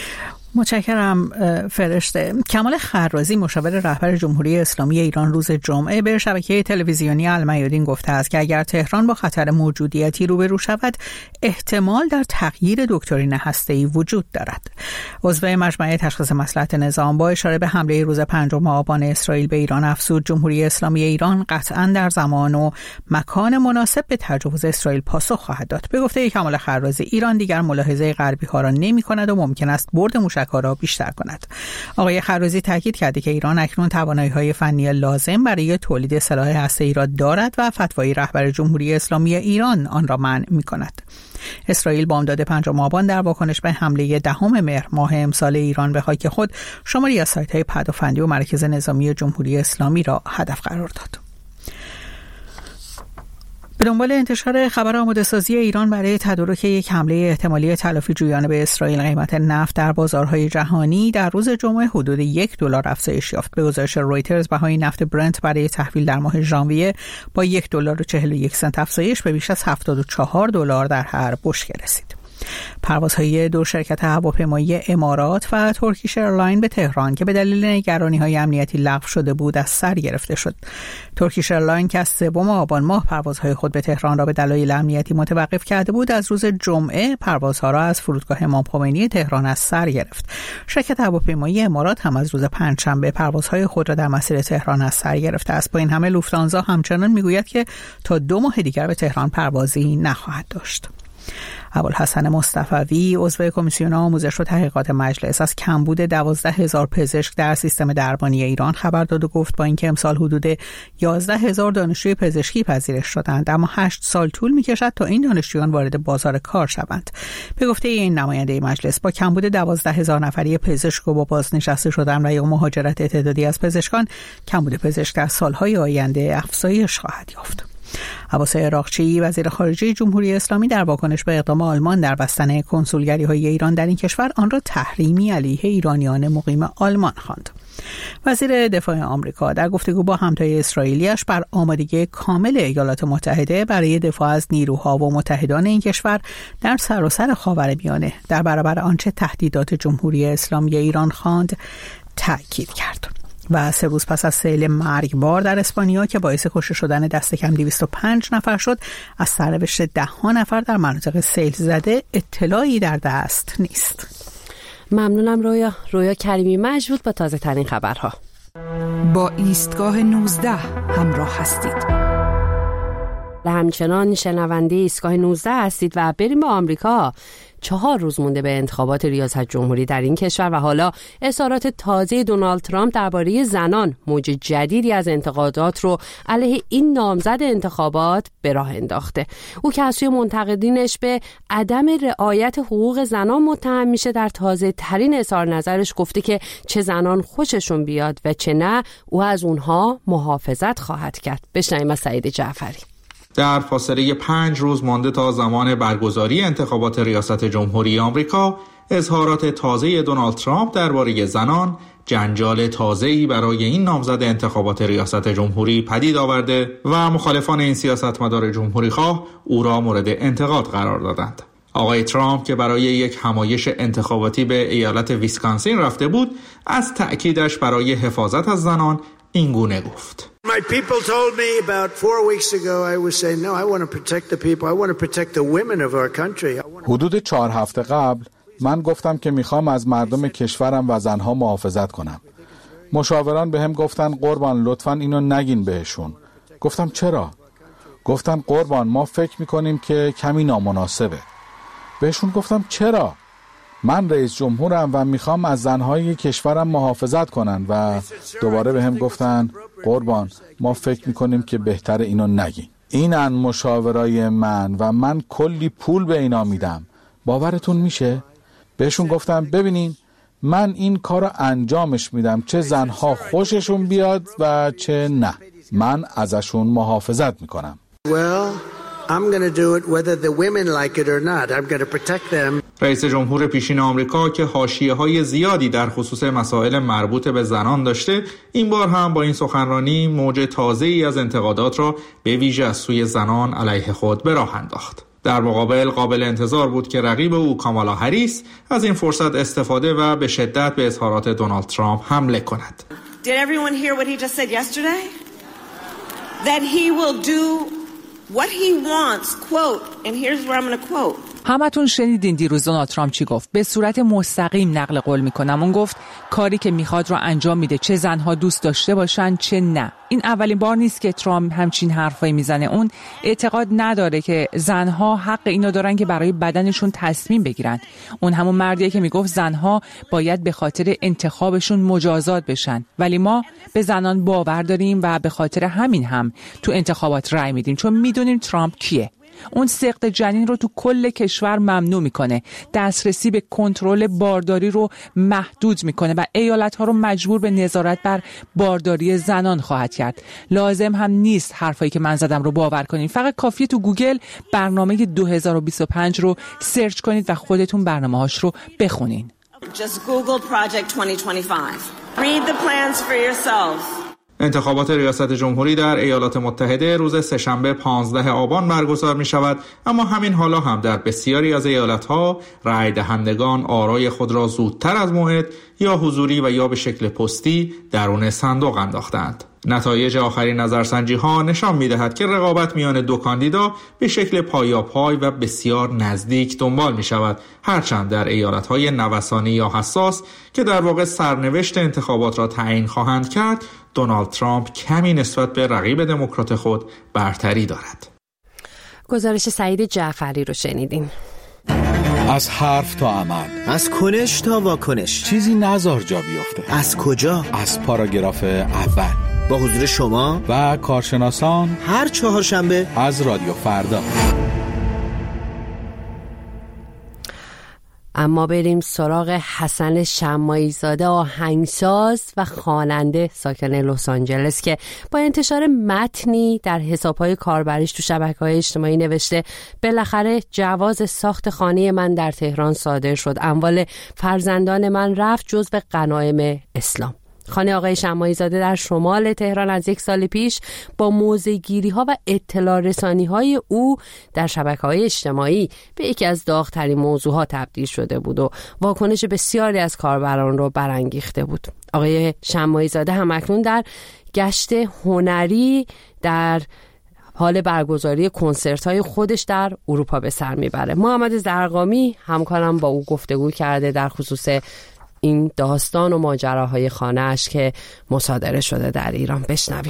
متشکرم فرشته. کمال خرازی مشاور رهبر جمهوری اسلامی ایران روز جمعه به شبکه تلویزیونی المیادین گفته است که اگر تهران با خطر موجودیتی روبرو شود احتمال در تغییر دکترین هسته‌ای وجود دارد. عضو مجمع تشخیص مصلحت نظام با اشاره به حمله روز 5 آبان اسرائیل به ایران افزود جمهوری اسلامی ایران قطعاً در زمان و مکان مناسب به تجاوز اسرائیل پاسخ خواهد داد. به گفته کمال خرازی ایران دیگر ملاحظه غربی‌ها را نمی‌کند و ممکن است برد را بیشتر کند. آقای خرازی تاکید کرده که ایران اکنون توانایی‌های فنی لازم برای تولید سلاح هسته‌ای را دارد و فتوای رهبر جمهوری اسلامی ایران آن را منع می‌کند. اسرائیل بامداد 5 آبان در واکنش به حمله 10 مهر ماه امسال ایران به خاک خود شماری از سایت‌های پدافندی و مرکز نظامی جمهوری اسلامی را هدف قرار داد. به دنبال انتشار خبر آماده‌سازی ایران برای تدارک یک حمله احتمالی تلافی جویانه به اسرائیل، قیمت نفت در بازارهای جهانی در روز جمعه حدود $1 افزایش یافت. به گزارش رویترز بهای نفت برنت برای تحویل در ماه ژانویه با $1.41 افزایش به بیش از $74 در هر بشکه رسید. پروازهای دو شرکت هواپیمایی امارات و ترکیش ایرلاین به تهران که به دلیل نگرانی‌های امنیتی لغو شده بود از سر گرفته شد. ترکیش ایرلاین که از 3 آبان ماه پروازهای خود به تهران را به دلایل امنیتی متوقف کرده بود، از روز جمعه پروازها را از فرودگاه امام خمینی تهران از سر گرفت. شرکت هواپیمایی امارات هم از روز پنجشنبه پروازهای خود را در مسیر تهران از سر گرفته است. با این همه لوفتانزا همچنان میگوید که تا 2 ماه دیگر به تهران پروازی نخواهد داشت. ابوالحسن مصطفوی عضو کمیسیون آموزش و تحقیقات مجلس از کمبود 12,000 پزشک در سیستم درمانی ایران خبر داد و گفت با اینکه امسال حدود 11,000 دانشجوی پزشکی پذیرش شدند، اما 8 سال طول می‌کشد تا این دانشجویان وارد بازار کار شوند. به گفته این نماینده مجلس با کمبود 12,000 نفری پزشک و با بازنشسته شدن و یا مهاجرت تعدادی از پزشکان، کمبود پزشک در سال‌های آینده افزایش خواهد یافت. عباس عراقچی وزیر خارجه جمهوری اسلامی در واکنش به اقدام آلمان در بستن کنسولگری‌های ایران در این کشور آن را تحریمی علیه ایرانیان مقیم آلمان خواند. وزیر دفاع آمریکا در گفتگو با همتای اسرائیلیش بر آمادگی کامل ایالات متحده برای دفاع از نیروها و متحدان این کشور در سراسر خاورمیانه در برابر آنچه تهدیدات جمهوری اسلامی ایران خواند تاکید کرد. و 3 روز پس از سیل مرگبار در اسپانیا که باعث کشته شدن دست کم 205 نفر شد، از سرنوشت 10 نفر در مناطق سیل زده اطلاعی در دست نیست. ممنونم رویا کریمی مجد با تازه ترین خبرها. با ایستگاه 19 همراه هستید. همچنان شنونده ایستگاه 19 هستید و بریم با آمریکا. 4 روز مونده به انتخابات ریاست جمهوری در این کشور و حالا اظهارات تازه دونالد ترامپ درباره زنان موج جدیدی از انتقادات رو علیه این نامزد انتخابات به راه انداخته. او که از سوی منتقدینش به عدم رعایت حقوق زنان متهم میشه، در تازه ترین اظهار نظرش گفته که چه زنان خوششون بیاد و چه نه، او از اونها محافظت خواهد کرد. بشنویم از سعید جعفری. در فاصله 5 روز مانده تا زمان برگزاری انتخابات ریاست جمهوری آمریکا، اظهارات تازه دونالد ترامپ درباره زنان جنجال تازه‌ای برای این نامزد انتخابات ریاست جمهوری پدید آورده و مخالفان این سیاستمدار جمهوری‌خواه او را مورد انتقاد قرار دادند. آقای ترامپ که برای یک همایش انتخاباتی به ایالت ویسکانسین رفته بود، از تأکیدش برای حفاظت از زنان این گونه گفت: My people told me about 4 weeks ago I was saying no, I want to protect the people. I want to protect the women of our country. حدود 4 هفته قبل من گفتم که میخوام از مردم کشورم و زنها محافظت کنم. مشاوران بهم گفتن قربان لطفاً اینو نگین بهشون. گفتم چرا؟ گفتن قربان ما فکر میکنیم که کمی نامناسبه. بهشون گفتم چرا؟ من رئیس جمهورم و میخوام از زنهای کشورم محافظت کنن و دوباره بهم گفتن قربان ما فکر میکنیم که بهتر اینو نگین. اینن مشاورای من و من کلی پول به اینا میدم. باورتون میشه؟ بهشون گفتم ببینین من این کارو انجامش میدم چه زنها خوششون بیاد و چه نه. من ازشون محافظت میکنم. I'm going to do it whether the women like it or not. I'm going to protect them. رئیس جمهور پیشین آمریکا که حاشیه‌های زیادی در خصوص مسائل مربوط به زنان داشته، این بار هم با این سخنرانی موج تازه‌ای از انتقادات را به ویژه از سوی زنان علیه خود به راه انداخت. در مقابل قابل انتظار بود که رقیب او کامالا هریس از این فرصت استفاده و به شدت به اظهارات دونالد ترامپ حمله کند. Did everyone hear what he just said yesterday? That he will do what he wants, quote, and here's where I'm going to quote. همتون شنیدین دیروز دونالد ترامپ چی گفت. به صورت مستقیم نقل قول میکنم. اون گفت کاری که میخواد رو انجام میده، چه زنها دوست داشته باشن چه نه. این اولین بار نیست که ترامپ همچین حرفایی میزنه. اون اعتقاد نداره که زنها حق اینو دارن که برای بدنشون تصمیم بگیرن. اون همون مردیه که میگفت زنها باید به خاطر انتخابشون مجازات بشن. ولی ما به زنان باور داریم و به خاطر همین هم تو انتخابات رأی میدیم، چون میدونیم ترامپ کیه. اون سقط جنین رو تو کل کشور ممنوع میکنه، دسترسی به کنترل بارداری رو محدود میکنه و ایالت‌ها رو مجبور به نظارت بر بارداری زنان خواهد کرد. لازم هم نیست حرفایی که من زدم رو باور کنین. فقط کافیه تو گوگل برنامه 2025 رو سرچ کنید و خودتون برنامه‌هاش رو بخونین. Just Google Project 2025. Read the plans for yourself. انتخابات ریاست جمهوری در ایالات متحده روز سه‌شنبه 15 آبان برگزار می شود، اما همین حالا هم در بسیاری از ایالت‌ها رای دهندگان آرای خود را زودتر از موعد یا حضوری و یا به شکل پستی درون صندوق انداختند. نتایج آخرین نظرسنجی‌ها نشان می‌دهد که رقابت میان دو کاندیدا به شکل پایاپای و بسیار نزدیک دنبال می‌شود، هرچند در ایالت‌های نوسانی یا حساس که در واقع سرنوشت انتخابات را تعیین خواهند کرد، دونالد ترامپ کمی نسبت به رقیب دموکرات خود برتری دارد. گزارش سعید جعفری رو شنیدین. از حرف تا عمل، از کنش تا واکنش، چیزی نذار جا بیفته. از کجا؟ از پاراگراف اول، با حضور شما و کارشناسان، هر چهارشنبه از رادیو فردا. اما بریم سراغ حسن شماعی زاده، آهنگساز و خواننده ساکن لس آنجلس که با انتشار متنی در حساب‌های کاربریش تو شبکه‌های اجتماعی نوشته بالاخره جواز ساخت خانه من در تهران صادر شد، اموال فرزندان من رفت جزو غنایم اسلام. خانه آقای شماعی زاده در شمال تهران از 1 سال پیش با موضع‌گیری‌ها و اطلاع رسانی‌های او در شبکه‌های اجتماعی به یکی از داغ‌ترین موضوعات تبدیل شده بود و واکنش بسیاری از کاربران رو برانگیخته بود. آقای شماعی زاده همکنون در گشت هنری در حال برگزاری کنسرت‌های خودش در اروپا به سر میبره. محمد زرقامی همکارم با او گفتگو کرده در خصوص این داستان و ماجراهای خانه‌اش که مصادره شده در ایران. بشنویم.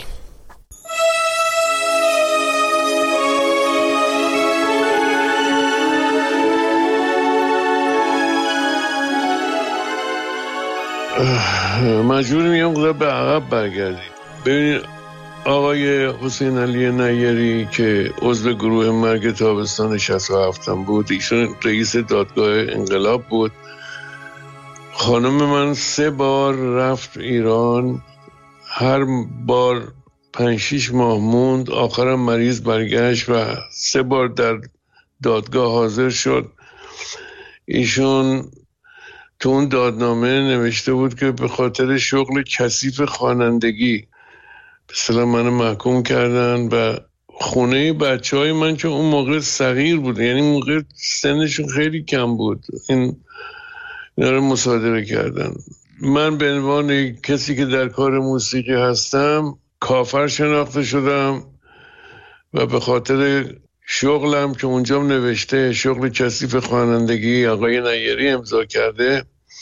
مجبور میام به عقب برگردیم. ببینید آقای حسین علی نیری که عضو گروه مرگ تابستان 67 بود، ایشون رئیس دادگاه انقلاب بود. خانم من 3 بار رفت ایران، هر بار 5-6 ماه موند، آخرم مریض برگشت و 3 بار در دادگاه حاضر شد. ایشون تو اون دادنامه نوشته بود که به خاطر شغل کثیف خوانندگی به اصطلاح منو محکوم کردن و خونه بچه های من که اون موقع صغیر بود، یعنی موقع سنشون خیلی کم بود، اینا رو مصادره کردن. من به عنوان کسی که در کار موسیقی هستم کافر شناخته شدم و به خاطر شغلم که اونجام نوشته شغل کثیف خوانندگی آقای نیری امضا کرده،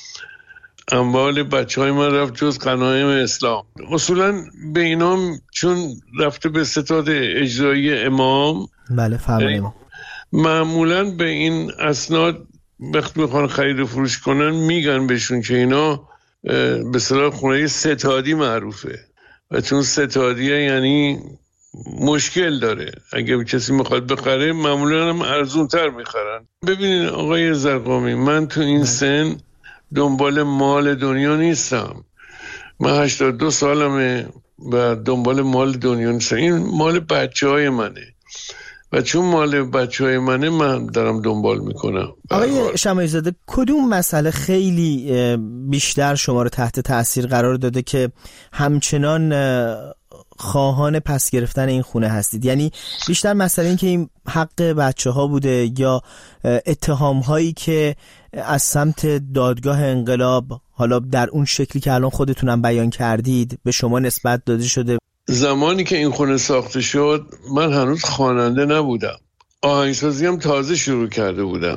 اموال بچه های من رفت جز غنایم اسلام. اصولا به اینا چون رفته به ستاد اجرایی امام، بله فرمایید، معمولا به این اسناد وقتی میخوان خرید و فروش کنن میگن بهشون که اینا به اصطلاح خونه ستادی معروفه و چون ستادیه یعنی مشکل داره، اگه کسی میخواد بخره معمولا هم ارزون تر میخرن. ببینید آقای زرقامی، من تو این سن دنبال مال دنیا نیستم. من 82 سالمه و دنبال مال دنیا نیستم. این مال بچه های منه و چون مال بچه های منه من دارم دنبال میکنم. آقای شماعی زاده، کدوم مسئله خیلی بیشتر شما رو تحت تأثیر قرار داده که همچنان خواهان پس گرفتن این خونه هستید؟ یعنی بیشتر مسئله این که این حق بچه ها بوده یا اتهام هایی که از سمت دادگاه انقلاب حالا در اون شکلی که الان خودتونم بیان کردید به شما نسبت داده شده؟ زمانی که این خونه ساخته شد من هنوز خواننده نبودم، آهنگسازی هم تازه شروع کرده بودم.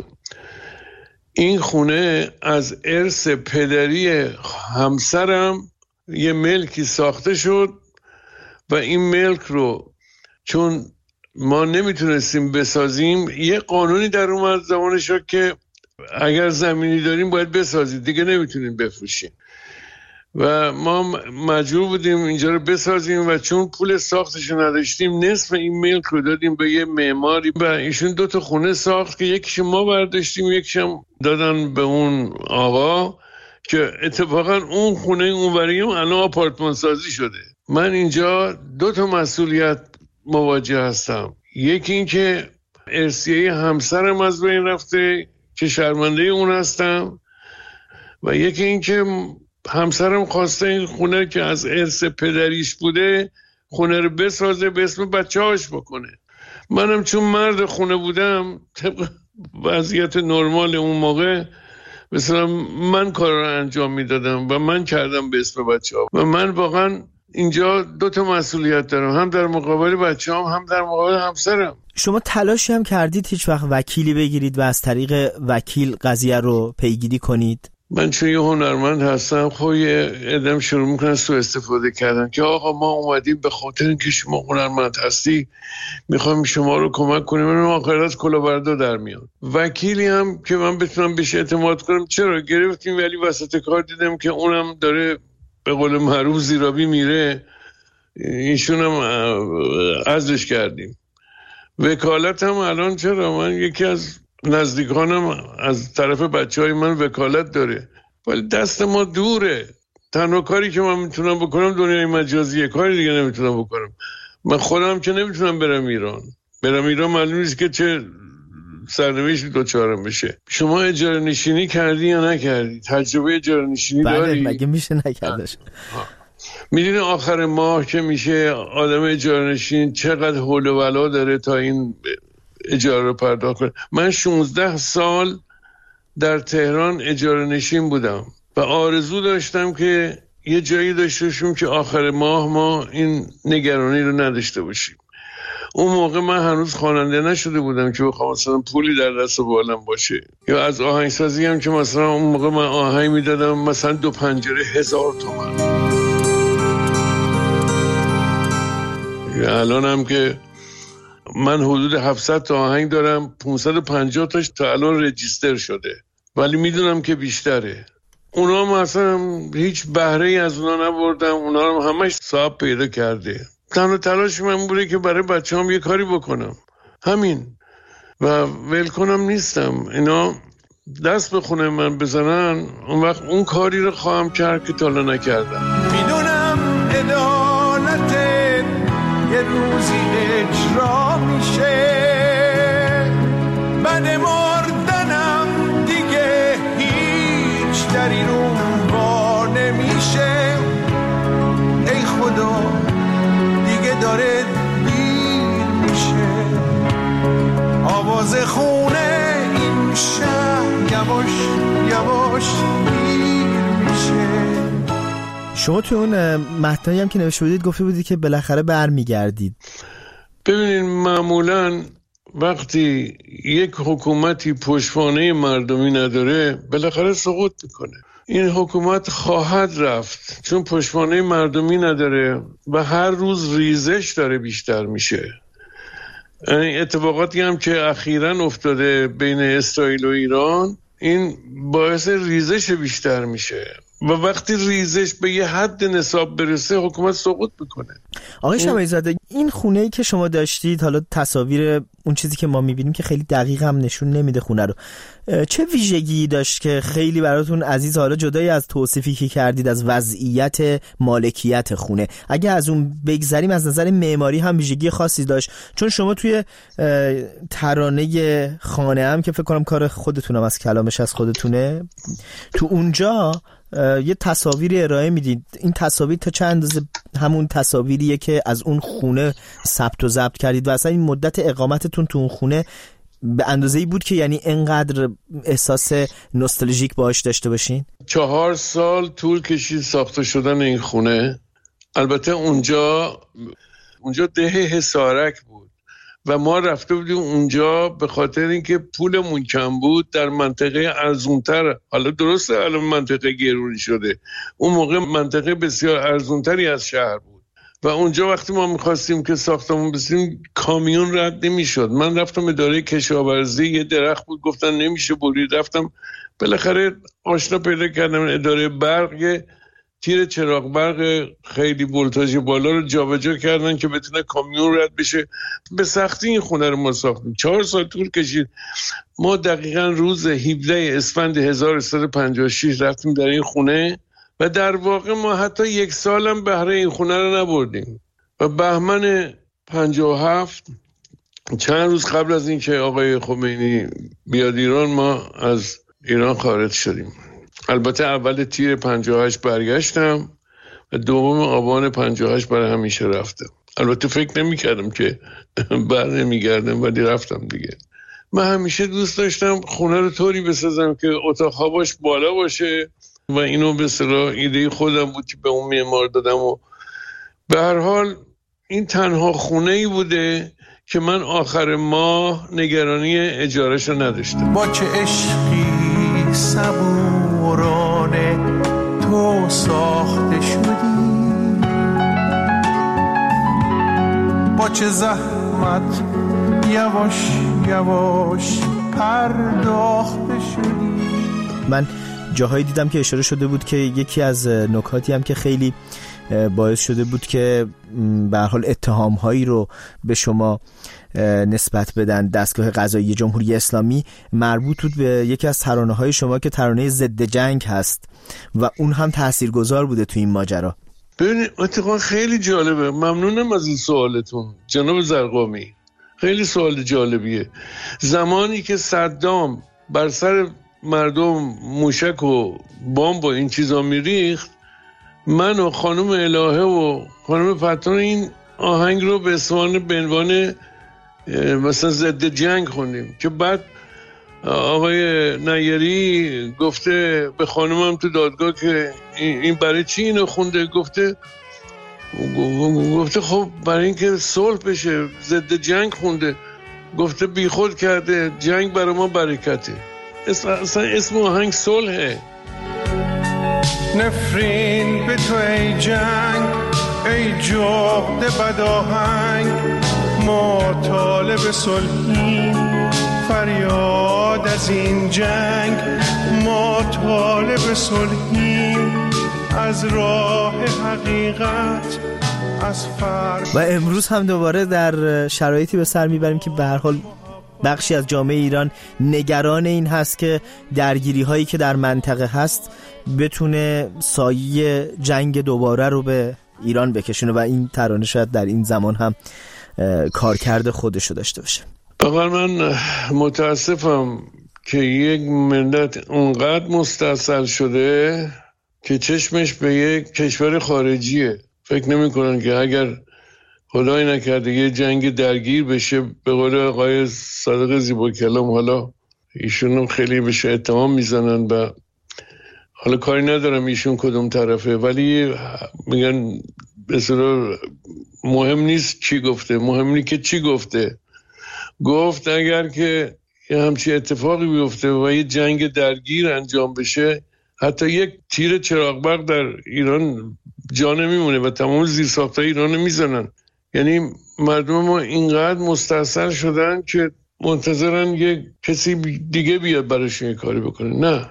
این خونه از ارث پدری همسرم یه ملکی ساخته شد و این ملک رو چون ما نمیتونستیم بسازیم، یه قانونی در اومد زمانش که اگر زمینی داریم باید بسازید، دیگه نمیتونیم بفروشیم و ما مجبور بودیم اینجا رو بسازیم و چون پول ساختش نداشتیم نصف این ملک رو دادیم به یه معماری و ایشون 2 تا خونه ساخت که یکیش ما برداشتیم، یکیش هم دادن به اون آقا که اتفاقا اون خونه اونوری الان آپارتمان سازی شده. من اینجا 2 تا مسئولیت مواجه هستم. یکی این که ارثیه همسرم از بین رفته که شرمنده اون هستم و یکی این که همسرم خواسته این خونه که از ارث پدریش بوده خونه رو بسازه به اسم بچه‌هاش بکنه. منم چون مرد خونه بودم طبق وضعیت نرمال اون موقع مثلا من کار رو انجام میدادم و من کردم به اسم بچه‌ها و من واقعا اینجا 2 تا مسئولیت دارم، هم در مقابل بچه‌هام هم در مقابل همسرم. شما تلاشی هم کردید هیچ وقت وکیلی بگیرید و از طریق وکیل قضیه رو پیگیری کنید؟ من چون یه هنرمند هستم خب یه ادم شروع میکنن سوء استفاده کردن که آقا ما اومدیم به خاطر اینکه شما هنرمند هستی میخوایم شما رو کمک کنیم، من آخرت کلاهبردا در میاد. وکیلی هم که من بتونم بهش اعتماد کنم چرا گرفتیم، ولی وسط کار دیدم که اونم داره به قول معروف زیرابی میره، ایشون هم عزلش کردیم. وکالت هم الان چرا من یکی از نزدیکانم از طرف بچه‌های من وکالت داره ولی دست ما دوره. تنها کاری که من میتونم بکنم دنیای مجازیه، کاری دیگه نمیتونم بکنم. من خودم که نمیتونم برم ایران معلوم نیست که چه سرنوشت دوچارم بشه. شما اجاره نشینی کردی یا نکردی؟ تجربه اجاره نشینی داری؟ بله مگه میشه نکردش؟ میدونی آخر ماه که میشه آدم اجاره نشین چقدر حول و ولا داره تا این اجاره رو پرداخت کنه. من 16 سال در تهران اجاره نشین بودم و آرزو داشتم که یه جایی داشته باشیم که آخر ماه ما این نگرانی رو نداشته باشیم. اون موقع من هنوز خواننده نشده بودم که بخوام مثلا پولی در دست بالم باشه، یا از آهنگسازی هم که مثلا اون موقع من آهنگ میدادم مثلا 2 پنجره 1000 تومان. الان هم که من حدود 700 تا آهنگ دارم، 550 تاش تا الان رجیستر شده ولی میدونم که بیشتره. اونا مثلا هیچ بهره ای از اونا نبردم، اونا رو همش صاحب پیدا کرده. تنها تلاش من بوده که برای بچه‌هام یه کاری بکنم، همین، و ول کنم نیستم. اینا دست به خونه من بزنن اون وقت اون کاری رو خواهم کرد که تا الان نکردم. میدونم عدالت یه روزی اجرا میشه، بعد مردنم دیگه هیچ در این اون وا نمیشه. ای خدا دیگه داره دیر خونه این شهر یواش یواش پیر میشه. شما توی اون متنی هم که نوشته بودید گفته بودید که بالاخره برمیگردید. ببینید معمولاً وقتی یک حکومتی پشتوانه مردمی نداره بالاخره سقوط میکنه. این حکومت خواهد رفت چون پشتوانه مردمی نداره و هر روز ریزش داره بیشتر میشه. اتفاقاتی هم که اخیراً افتاده بین اسرائیل و ایران این باعث ریزش بیشتر میشه و وقتی ریزش به یه حد نصاب برسه حکومت سقوط میکنه. آقای شماعی زاده، این خونه‌ای که شما داشتید، حالا تصاویر اون چیزی که ما میبینیم که خیلی دقیق هم نشون نمیده خونه رو، چه ویژگی داشت که خیلی براتون عزیز، حالا جدای از توصیفی که کردید از وضعیت مالکیت خونه، اگه از اون بگذریم از نظر معماری هم ویژگی خاصی داشت؟ چون شما توی ترانه خانه هم که فکر کنم کار خودتونم از کلامش از خودتونه، تو اونجا یه تصاویری ارائه میدید. این تصاویر تا چند اندازه همون تصاویریه که از اون خونه ثبت و ضبط کردید و اصلا این مدت اقامتتون تو اون خونه به اندازه‌ای بود که یعنی انقدر احساس نوستالژیک باهاش داشته باشین؟ 4 سال طول کشید ساخته شدن این خونه. البته اونجا ده حصارک بود و ما رفته بودیم اونجا به خاطر اینکه پولمون کم بود در منطقه ارزونتر. حالا درسته الان منطقه گرونی شده، اون موقع منطقه بسیار ارزونتری از شهر بود و اونجا وقتی ما میخواستیم که ساختمون بسیم کامیون رد نمیشد. من رفتم اداره کشاورزی، یه درخت بود گفتن نمیشه برید. رفتم بالاخره آشنا پیدا کردم اداره برق، تیر چراغ برق خیلی ولتاژ بالا رو جابجا کردن که بتونه کامیون رد بشه. به سختی این خونه رو ما ساختیم. 4 سال طول کشید. ما دقیقاً روز 17 اسفند 1356 رفتیم در این خونه و در واقع ما حتی 1 سالم بهره این خونه رو نبردیم. و بهمن 57 چند روز قبل از این که آقای خمینی بیاد ایران ما از ایران خارج شدیم. البته اول تیر 58 برگشتم و 2 آبان 58 برای همیشه رفتم. البته فکر نمی کردم که بر نمیگردم ولی رفتم دیگه. من همیشه دوست داشتم خونه رو طوری بسازم که اتاق هواش بالا باشه و اینو به اصطلاح ایده خودم بود که به اون معمار دادم و به هر حال این تنها خونه‌ای بوده که من آخر ماه نگرانی اجاره‌شو نداشتم. با چه عشقی صبورانه تو ساخته شدی، با چه زحمت یواش یواش پرداخته شدی. من جاهایی دیدم که اشاره شده بود که یکی از نکاتی هم که خیلی باعث شده بود که به هر حال اتهام‌هایی رو به شما نسبت بدن دستگاه قضایی جمهوری اسلامی مربوط بود به یکی از ترانه‌های شما که ترانه ضد جنگ هست و اون هم تاثیرگذار بوده تو این ماجرا. ببینید اتفاقا خیلی جالبه. ممنونم از این سوالتون جناب زرقامی، خیلی سوال جالبیه. زمانی که صدام بر سر مردم موشک و بمب و این چیزا میریخت، من و خانم الهه و خانم فتان این آهنگ رو به عنوان مثلا ضد جنگ خوندیم که بعد آقای نیری گفته به خانمم تو دادگاه که این برای چی اینو خونده؟ گفته خب برای اینکه صلح بشه، ضد جنگ خونده. گفته بی خود کرده، جنگ برای ما برکته. اصلا اسم آهنگ صلحه. نفرین به تو ای جنگ، ای جغد بداهنگ، ما طالب صلحیم، فریاد از این جنگ، ما طالب صلحیم، از راه حقیقت از فرق. و امروز هم دوباره در شرایطی به سر میبریم که به هر حال بخشی از جامعه ایران نگران این هست که درگیری هایی که در منطقه هست بتونه سایه جنگ دوباره رو به ایران بکشونه و این ترانه شاید در این زمان هم کارکرد خودشو داشته باشه. واقعا من متاسفم که یک ملت اونقدر مستاصل شده که چشمش به یک کشور خارجیه. فکر نمی کنن که اگر خدای نکرده یه جنگ درگیر بشه، به قول آقای صادق زیبا کلام، حالا ایشون خیلی بهش اتهام میزنن و حالا کاری ندارم ایشون کدوم طرفه، ولی میگن بسیار مهم نیست چی گفته، مهم نیست که چی گفته. گفت اگر که یه همچی اتفاقی بیفته و یه جنگ درگیر انجام بشه، حتی یک تیر چراغ برق در ایران جا نمیمونه و تمام زیرساخت‌های ایران میزنن. یعنی مردم ما اینقدر مستحصل شدن که منتظرن یه کسی دیگه بیاد براشون یه کاری بکنه. نه،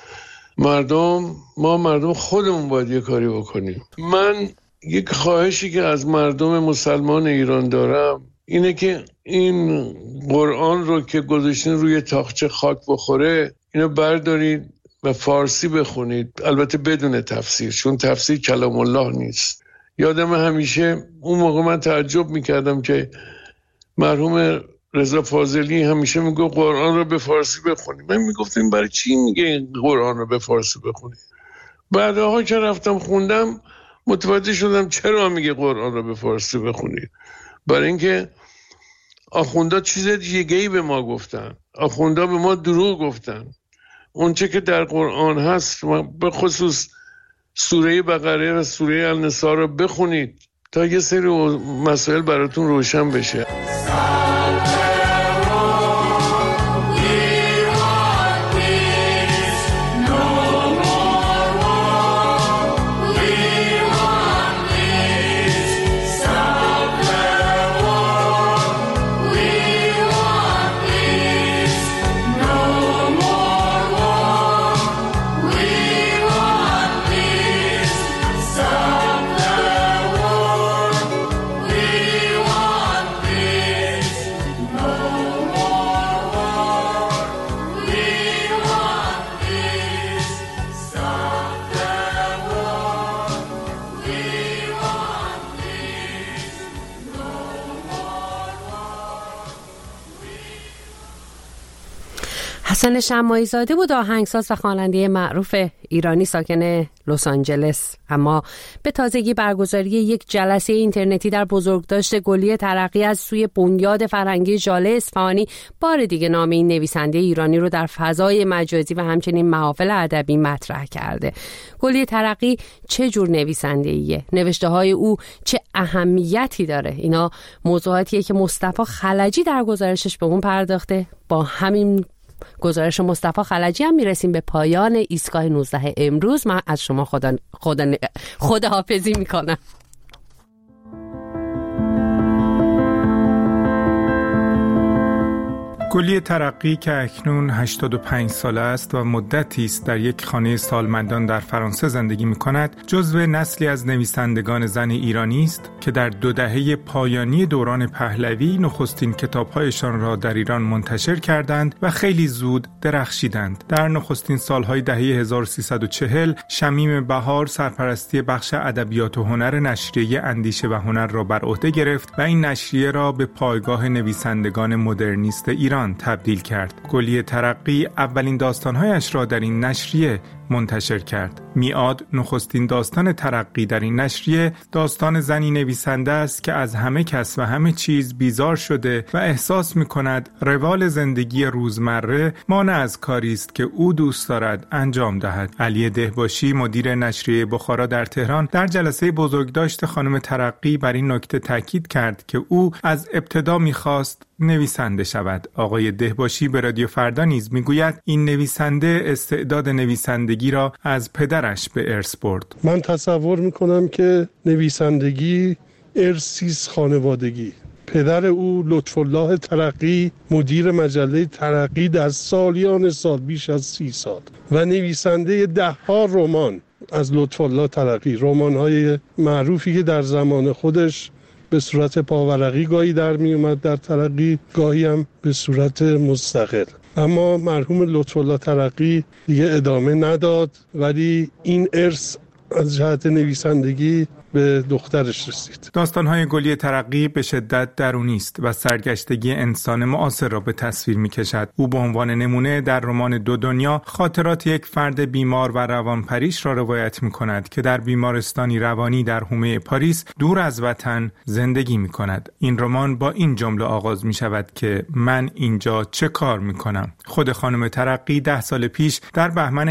ما مردم خودمون باید یه کاری بکنیم. من یک خواهشی که از مردم مسلمان ایران دارم اینه که این قرآن رو که گذاشتین روی تاقچه خاک بخوره، اینو بردارید و فارسی بخونید، البته بدون تفسیر، چون تفسیر کلام الله نیست. یادم همیشه اون موقع من تعجب میکردم که مرحوم رضا فاضلی همیشه میگه قرآن رو به فارسی بخونید. من میگفتم برای چی میگه قرآن رو به فارسی بخونید؟ بعدها که رفتم خوندم متوجه شدم چرا میگه قرآن رو به فارسی بخونید. برای اینکه آخوندا چیز دیگه‌ای به ما گفتن، آخوندا به ما دروغ گفتن. اونچه که در قرآن هست، به خصوص سوره بقره و سوره النساء رو بخونید تا یه سری مسائل براتون روشن بشه. حسن شماعی زاده بود، آهنگساز و خواننده معروف ایرانی ساکن لس آنجلس. اما به تازگی برگزاری یک جلسه اینترنتی در بزرگداشت گلی ترقی از سوی بنیاد فرهنگی ژاله اصفهانی بار دیگه نام این نویسنده ایرانی رو در فضای مجازی و همچنین محافل ادبی مطرح کرده. گلی ترقی چه جور نویسنده‌ایه؟ نوشته‌های او چه اهمیتی داره؟ اینا موضوعاتیه که مصطفی خلجی در گزارشش به اون پرداخته. با همین گزارش مصطفی خلجی هم میرسیم به پایان ایستگاه 19 امروز. من از شما خداحافظی میکنم. گلی ترقی که اکنون 85 ساله است و مدتی است در یک خانه سالمندان در فرانسه زندگی می‌کند، جزو نسلی از نویسندگان زن ایرانی است که در 2 دهه پایانی دوران پهلوی نخستین کتاب‌هایشان را در ایران منتشر کردند و خیلی زود درخشیدند. در نخستین سال‌های دهه 1340 شمیم بهار سرپرستی بخش ادبیات و هنر نشریه اندیشه و هنر را بر عهده گرفت و این نشریه را به پایگاه نویسندگان مدرنیست ایران تبدیل کرد. گلی ترقی اولین داستانهایش را در این نشریه منتشر کرد. میعاد نخستین داستان ترقی در این نشریه داستان زنی نویسنده است که از همه کس و همه چیز بیزار شده و احساس می‌کند روال زندگی روزمره مانع از کاری است که او دوست دارد انجام دهد. علی دهباشی مدیر نشریه بخارا در تهران در جلسه بزرگداشت خانم ترقی بر این نکته تاکید کرد که او از ابتدا می‌خواست نویسنده شود. آقای دهباشی به رادیو فردا نیز میگوید این نویسنده استعداد نویسندگی را از پدرش به ارث برد. من تصور میکنم که نویسندگی ارثی است خانوادگی. پدر او لطفالله ترقی مدیر مجله ترقی در سالیان سال، بیش از 30 سال، و نویسنده 10 رمان از لطفالله ترقی، رمان‌های معروفی که در زمان خودش به صورت پاورقی گاهی در می اومد در ترقی، گاهی هم به صورت مستقل. اما مرحوم لطفالله ترقی دیگه ادامه نداد، ولی این ارث از جهت نویسندگی به دخترش رسید. داستان‌های گلی ترقی به شدت درونی است و سرگشتگی انسان معاصر را به تصویر می‌کشد. او به عنوان نمونه در رمان دو دنیا خاطرات یک فرد بیمار و روانپریش را روایت می‌کند که در بیمارستانی روانی در حومه پاریس دور از وطن زندگی می‌کند. این رمان با این جمله آغاز می‌شود که من اینجا چه کار می‌کنم؟ خود خانم ترقی 10 سال پیش در بهمن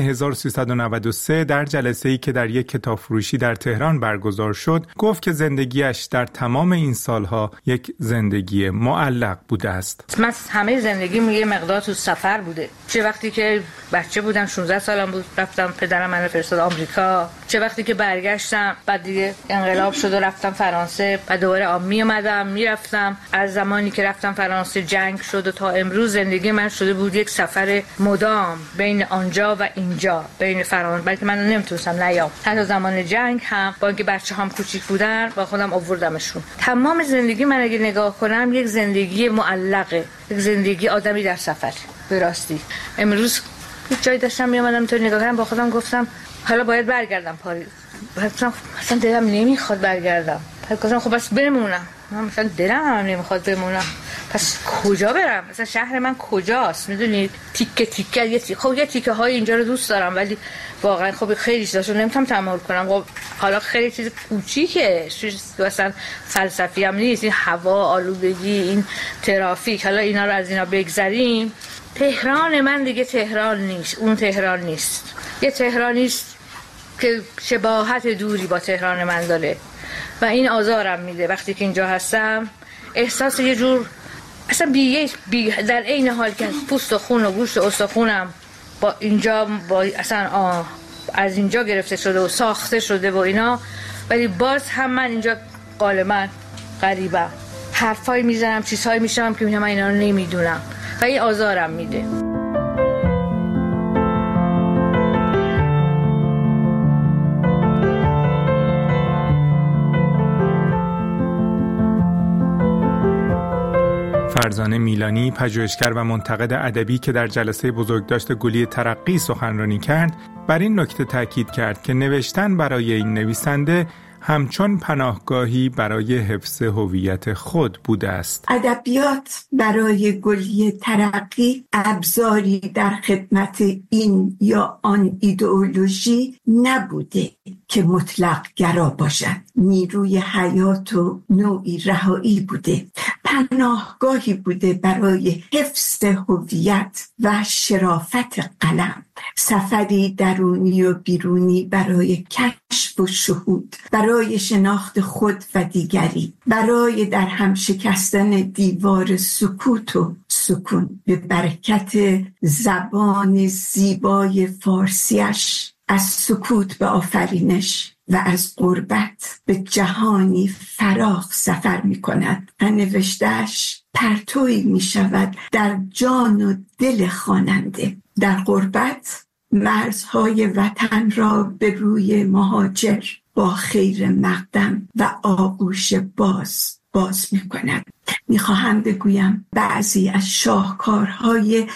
1393 در جلسه‌ای که در یک کتابفروشی در تهران برگزار شد گفت که زندگیش در تمام این سالها یک زندگی معلق بوده است. من همه زندگیم یه مقدار تو سفر بوده. چه وقتی که بچه بودم 16 سالم بود رفتم پدرم منو فرستاد آمریکا، چه وقتی که برگشتم بعد دیگه انقلاب شد و رفتم فرانسه، بعد دوباره می اومدم میرفتم. از زمانی که رفتم فرانسه جنگ شد و تا امروز زندگی من شده بود یک سفر مدام بین آنجا و اینجا، بین فرانسه، بلکه من نمیتونستم نیام. حتی زمان جنگ هم با اینکه بچه‌هام کوچیک بودن با خودم آوردمشون. تمام زندگی من اگه نگاه کنم یک زندگی معلقه، یک زندگی آدمی در سفر. به راستی امروز یک جایی داشتم میامدم تو نگاه کردم با خودم گفتم حالا باید برگردم پاریس. مثلا دلم نمیخواد برگردم. گفتم خب بس بمونم. من مثلا دلم هم نمیخواد بمونم. پس کجا برم؟ مثلا شهر من کجاست؟ میدونید تیکه تیکه یه تیکه های اینجا رو دوست دارم ولی واقعا خب خیلی چیزاشو نمیتونم تحمل کنم. خب حالا خیلی چیز کوچیکه، مثلا فلسفی هم نیست، این هوا، آلودگی، این ترافیک، حالا اینا رو از اینا بگذریم. تهران من دیگه تهران نیست، اون تهران نیست. یه تهرانی است که شباهت دوری با تهران من داره و این آزارم میده. وقتی که اینجا هستم احساس یه جور اصلا در عین حال که پوست و خون و گوشت و استخونم با اینجا با اصلا از اینجا گرفته شده و ساخته شده و اینا، ولی باز هم من اینجا غالبا غریبم. حرفایی میزنم، چیزهایی میشم که من اینا رو نمیدونم و این آزارم میده. فرزانه میلانی، پژوهشگر و منتقد ادبی که در جلسه بزرگداشت گلی ترقی سخنرانی کرد، بر این نکته تاکید کرد که نوشتن برای این نویسنده همچون پناهگاهی برای حفظ هویت خود بوده است. ادبیات برای گلی ترقی ابزاری در خدمت این یا آن ایدئولوژی نبوده که مطلق گرا باشد. نیروی حیات و نوعی رهایی بوده، پناهگاهی بوده برای حفظ هویت و شرافت قلم، سفری درونی و بیرونی برای کشف و شهود، برای شناخت خود و دیگری، برای در هم شکستن دیوار سکوت و سکون. به برکت زبان زیبای فارسیش از سکوت به آفرینش و از غربت به جهانی فراخ سفر می کند و نوشته‌اش پرتویی می شود در جان و دل خواننده. در غربت مرزهای وطن را به روی مهاجر با خیر مقدم و آغوش باز می کند. می خواهم بگویم بعضی از شاهکارهای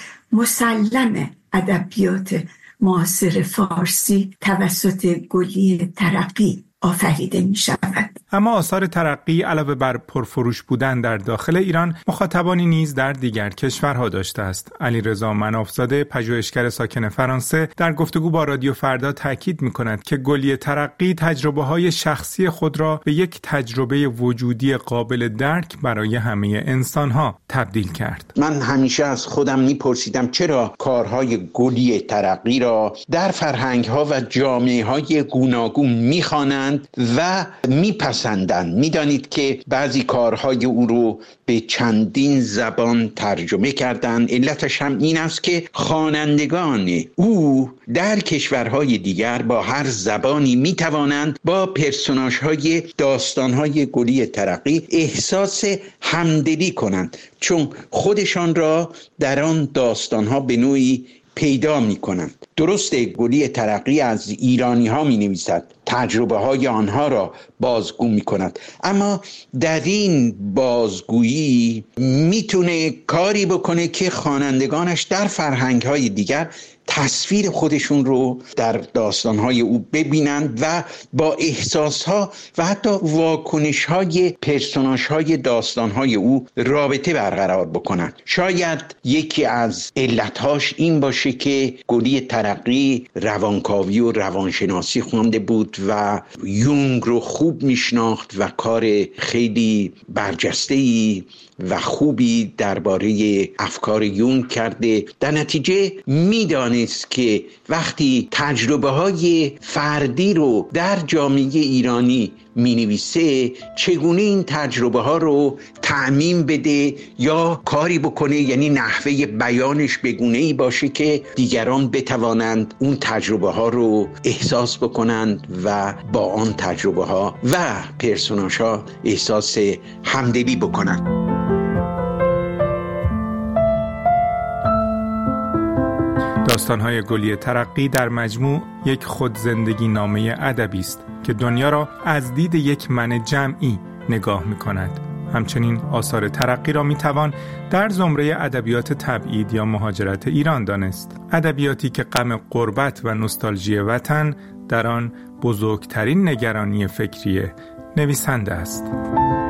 مسلم ادبیات معاصر فارسی توسط گلی ترقی آفریده می شود. اما آثار ترقی علاوه بر پرفروش بودن در داخل ایران، مخاطبانی نیز در دیگر کشورها داشته است. علیرضا منافزاده، پژوهشگر ساکن فرانسه، در گفتگو با رادیو فردا تاکید می‌کند که گلی ترقی تجربه‌های شخصی خود را به یک تجربه وجودی قابل درک برای همه انسان‌ها تبدیل کرد. من همیشه از خودم می‌پرسیدم چرا کارهای گلی ترقی را در فرهنگ‌ها و جامعه‌های گوناگون می‌خوانند و می‌پسندند. میدانید که بعضی کارهای او رو به چندین زبان ترجمه کردند. علتش هم این است که خوانندگان او در کشورهای دیگر با هر زبانی میتوانند با پرسوناژهای داستانهای گلی ترقی احساس همدلی کنند، چون خودشان را در آن داستانها به نوعی پیدا می کنند. درسته گلی ترقی از ایرانی ها می نویسد، تجربه های آنها را بازگو می کند، اما در این بازگویی می تونه کاری بکنه که خوانندگانش در فرهنگ های دیگر تصویر خودشون رو در داستان‌های او ببینند و با احساس‌ها و حتی واکنش‌های پرسوناژهای داستان‌های او رابطه برقرار بکنند. شاید یکی از علت‌هاش این باشه که گلی ترقی روانکاوی و روانشناسی خوانده بود و یونگ رو خوب میشناخت و کار خیلی برجسته‌ای و خوبی درباره افکار یونگ کرده. در نتیجه میدانست که وقتی تجربه‌های فردی رو در جامعه ایرانی مینویسه چگونه این تجربه ها رو تعمیم بده یا کاری بکنه، یعنی نحوه بیانش بگونه‌ای باشه که دیگران بتوانند اون تجربه ها رو احساس بکنند و با آن تجربه ها و پرسوناژ ها احساس همدلی بکنند. داستان‌های گلی ترقی در مجموع یک خودزندگی نامه ادبی است که دنیا را از دید یک من جمعی نگاه می‌کند. همچنین آثار ترقی را می‌توان در زمره ادبیات تبعید یا مهاجرت ایران دانست. ادبیاتی که غم غربت و نوستالژی وطن در آن بزرگترین نگرانی فکری نویسنده است.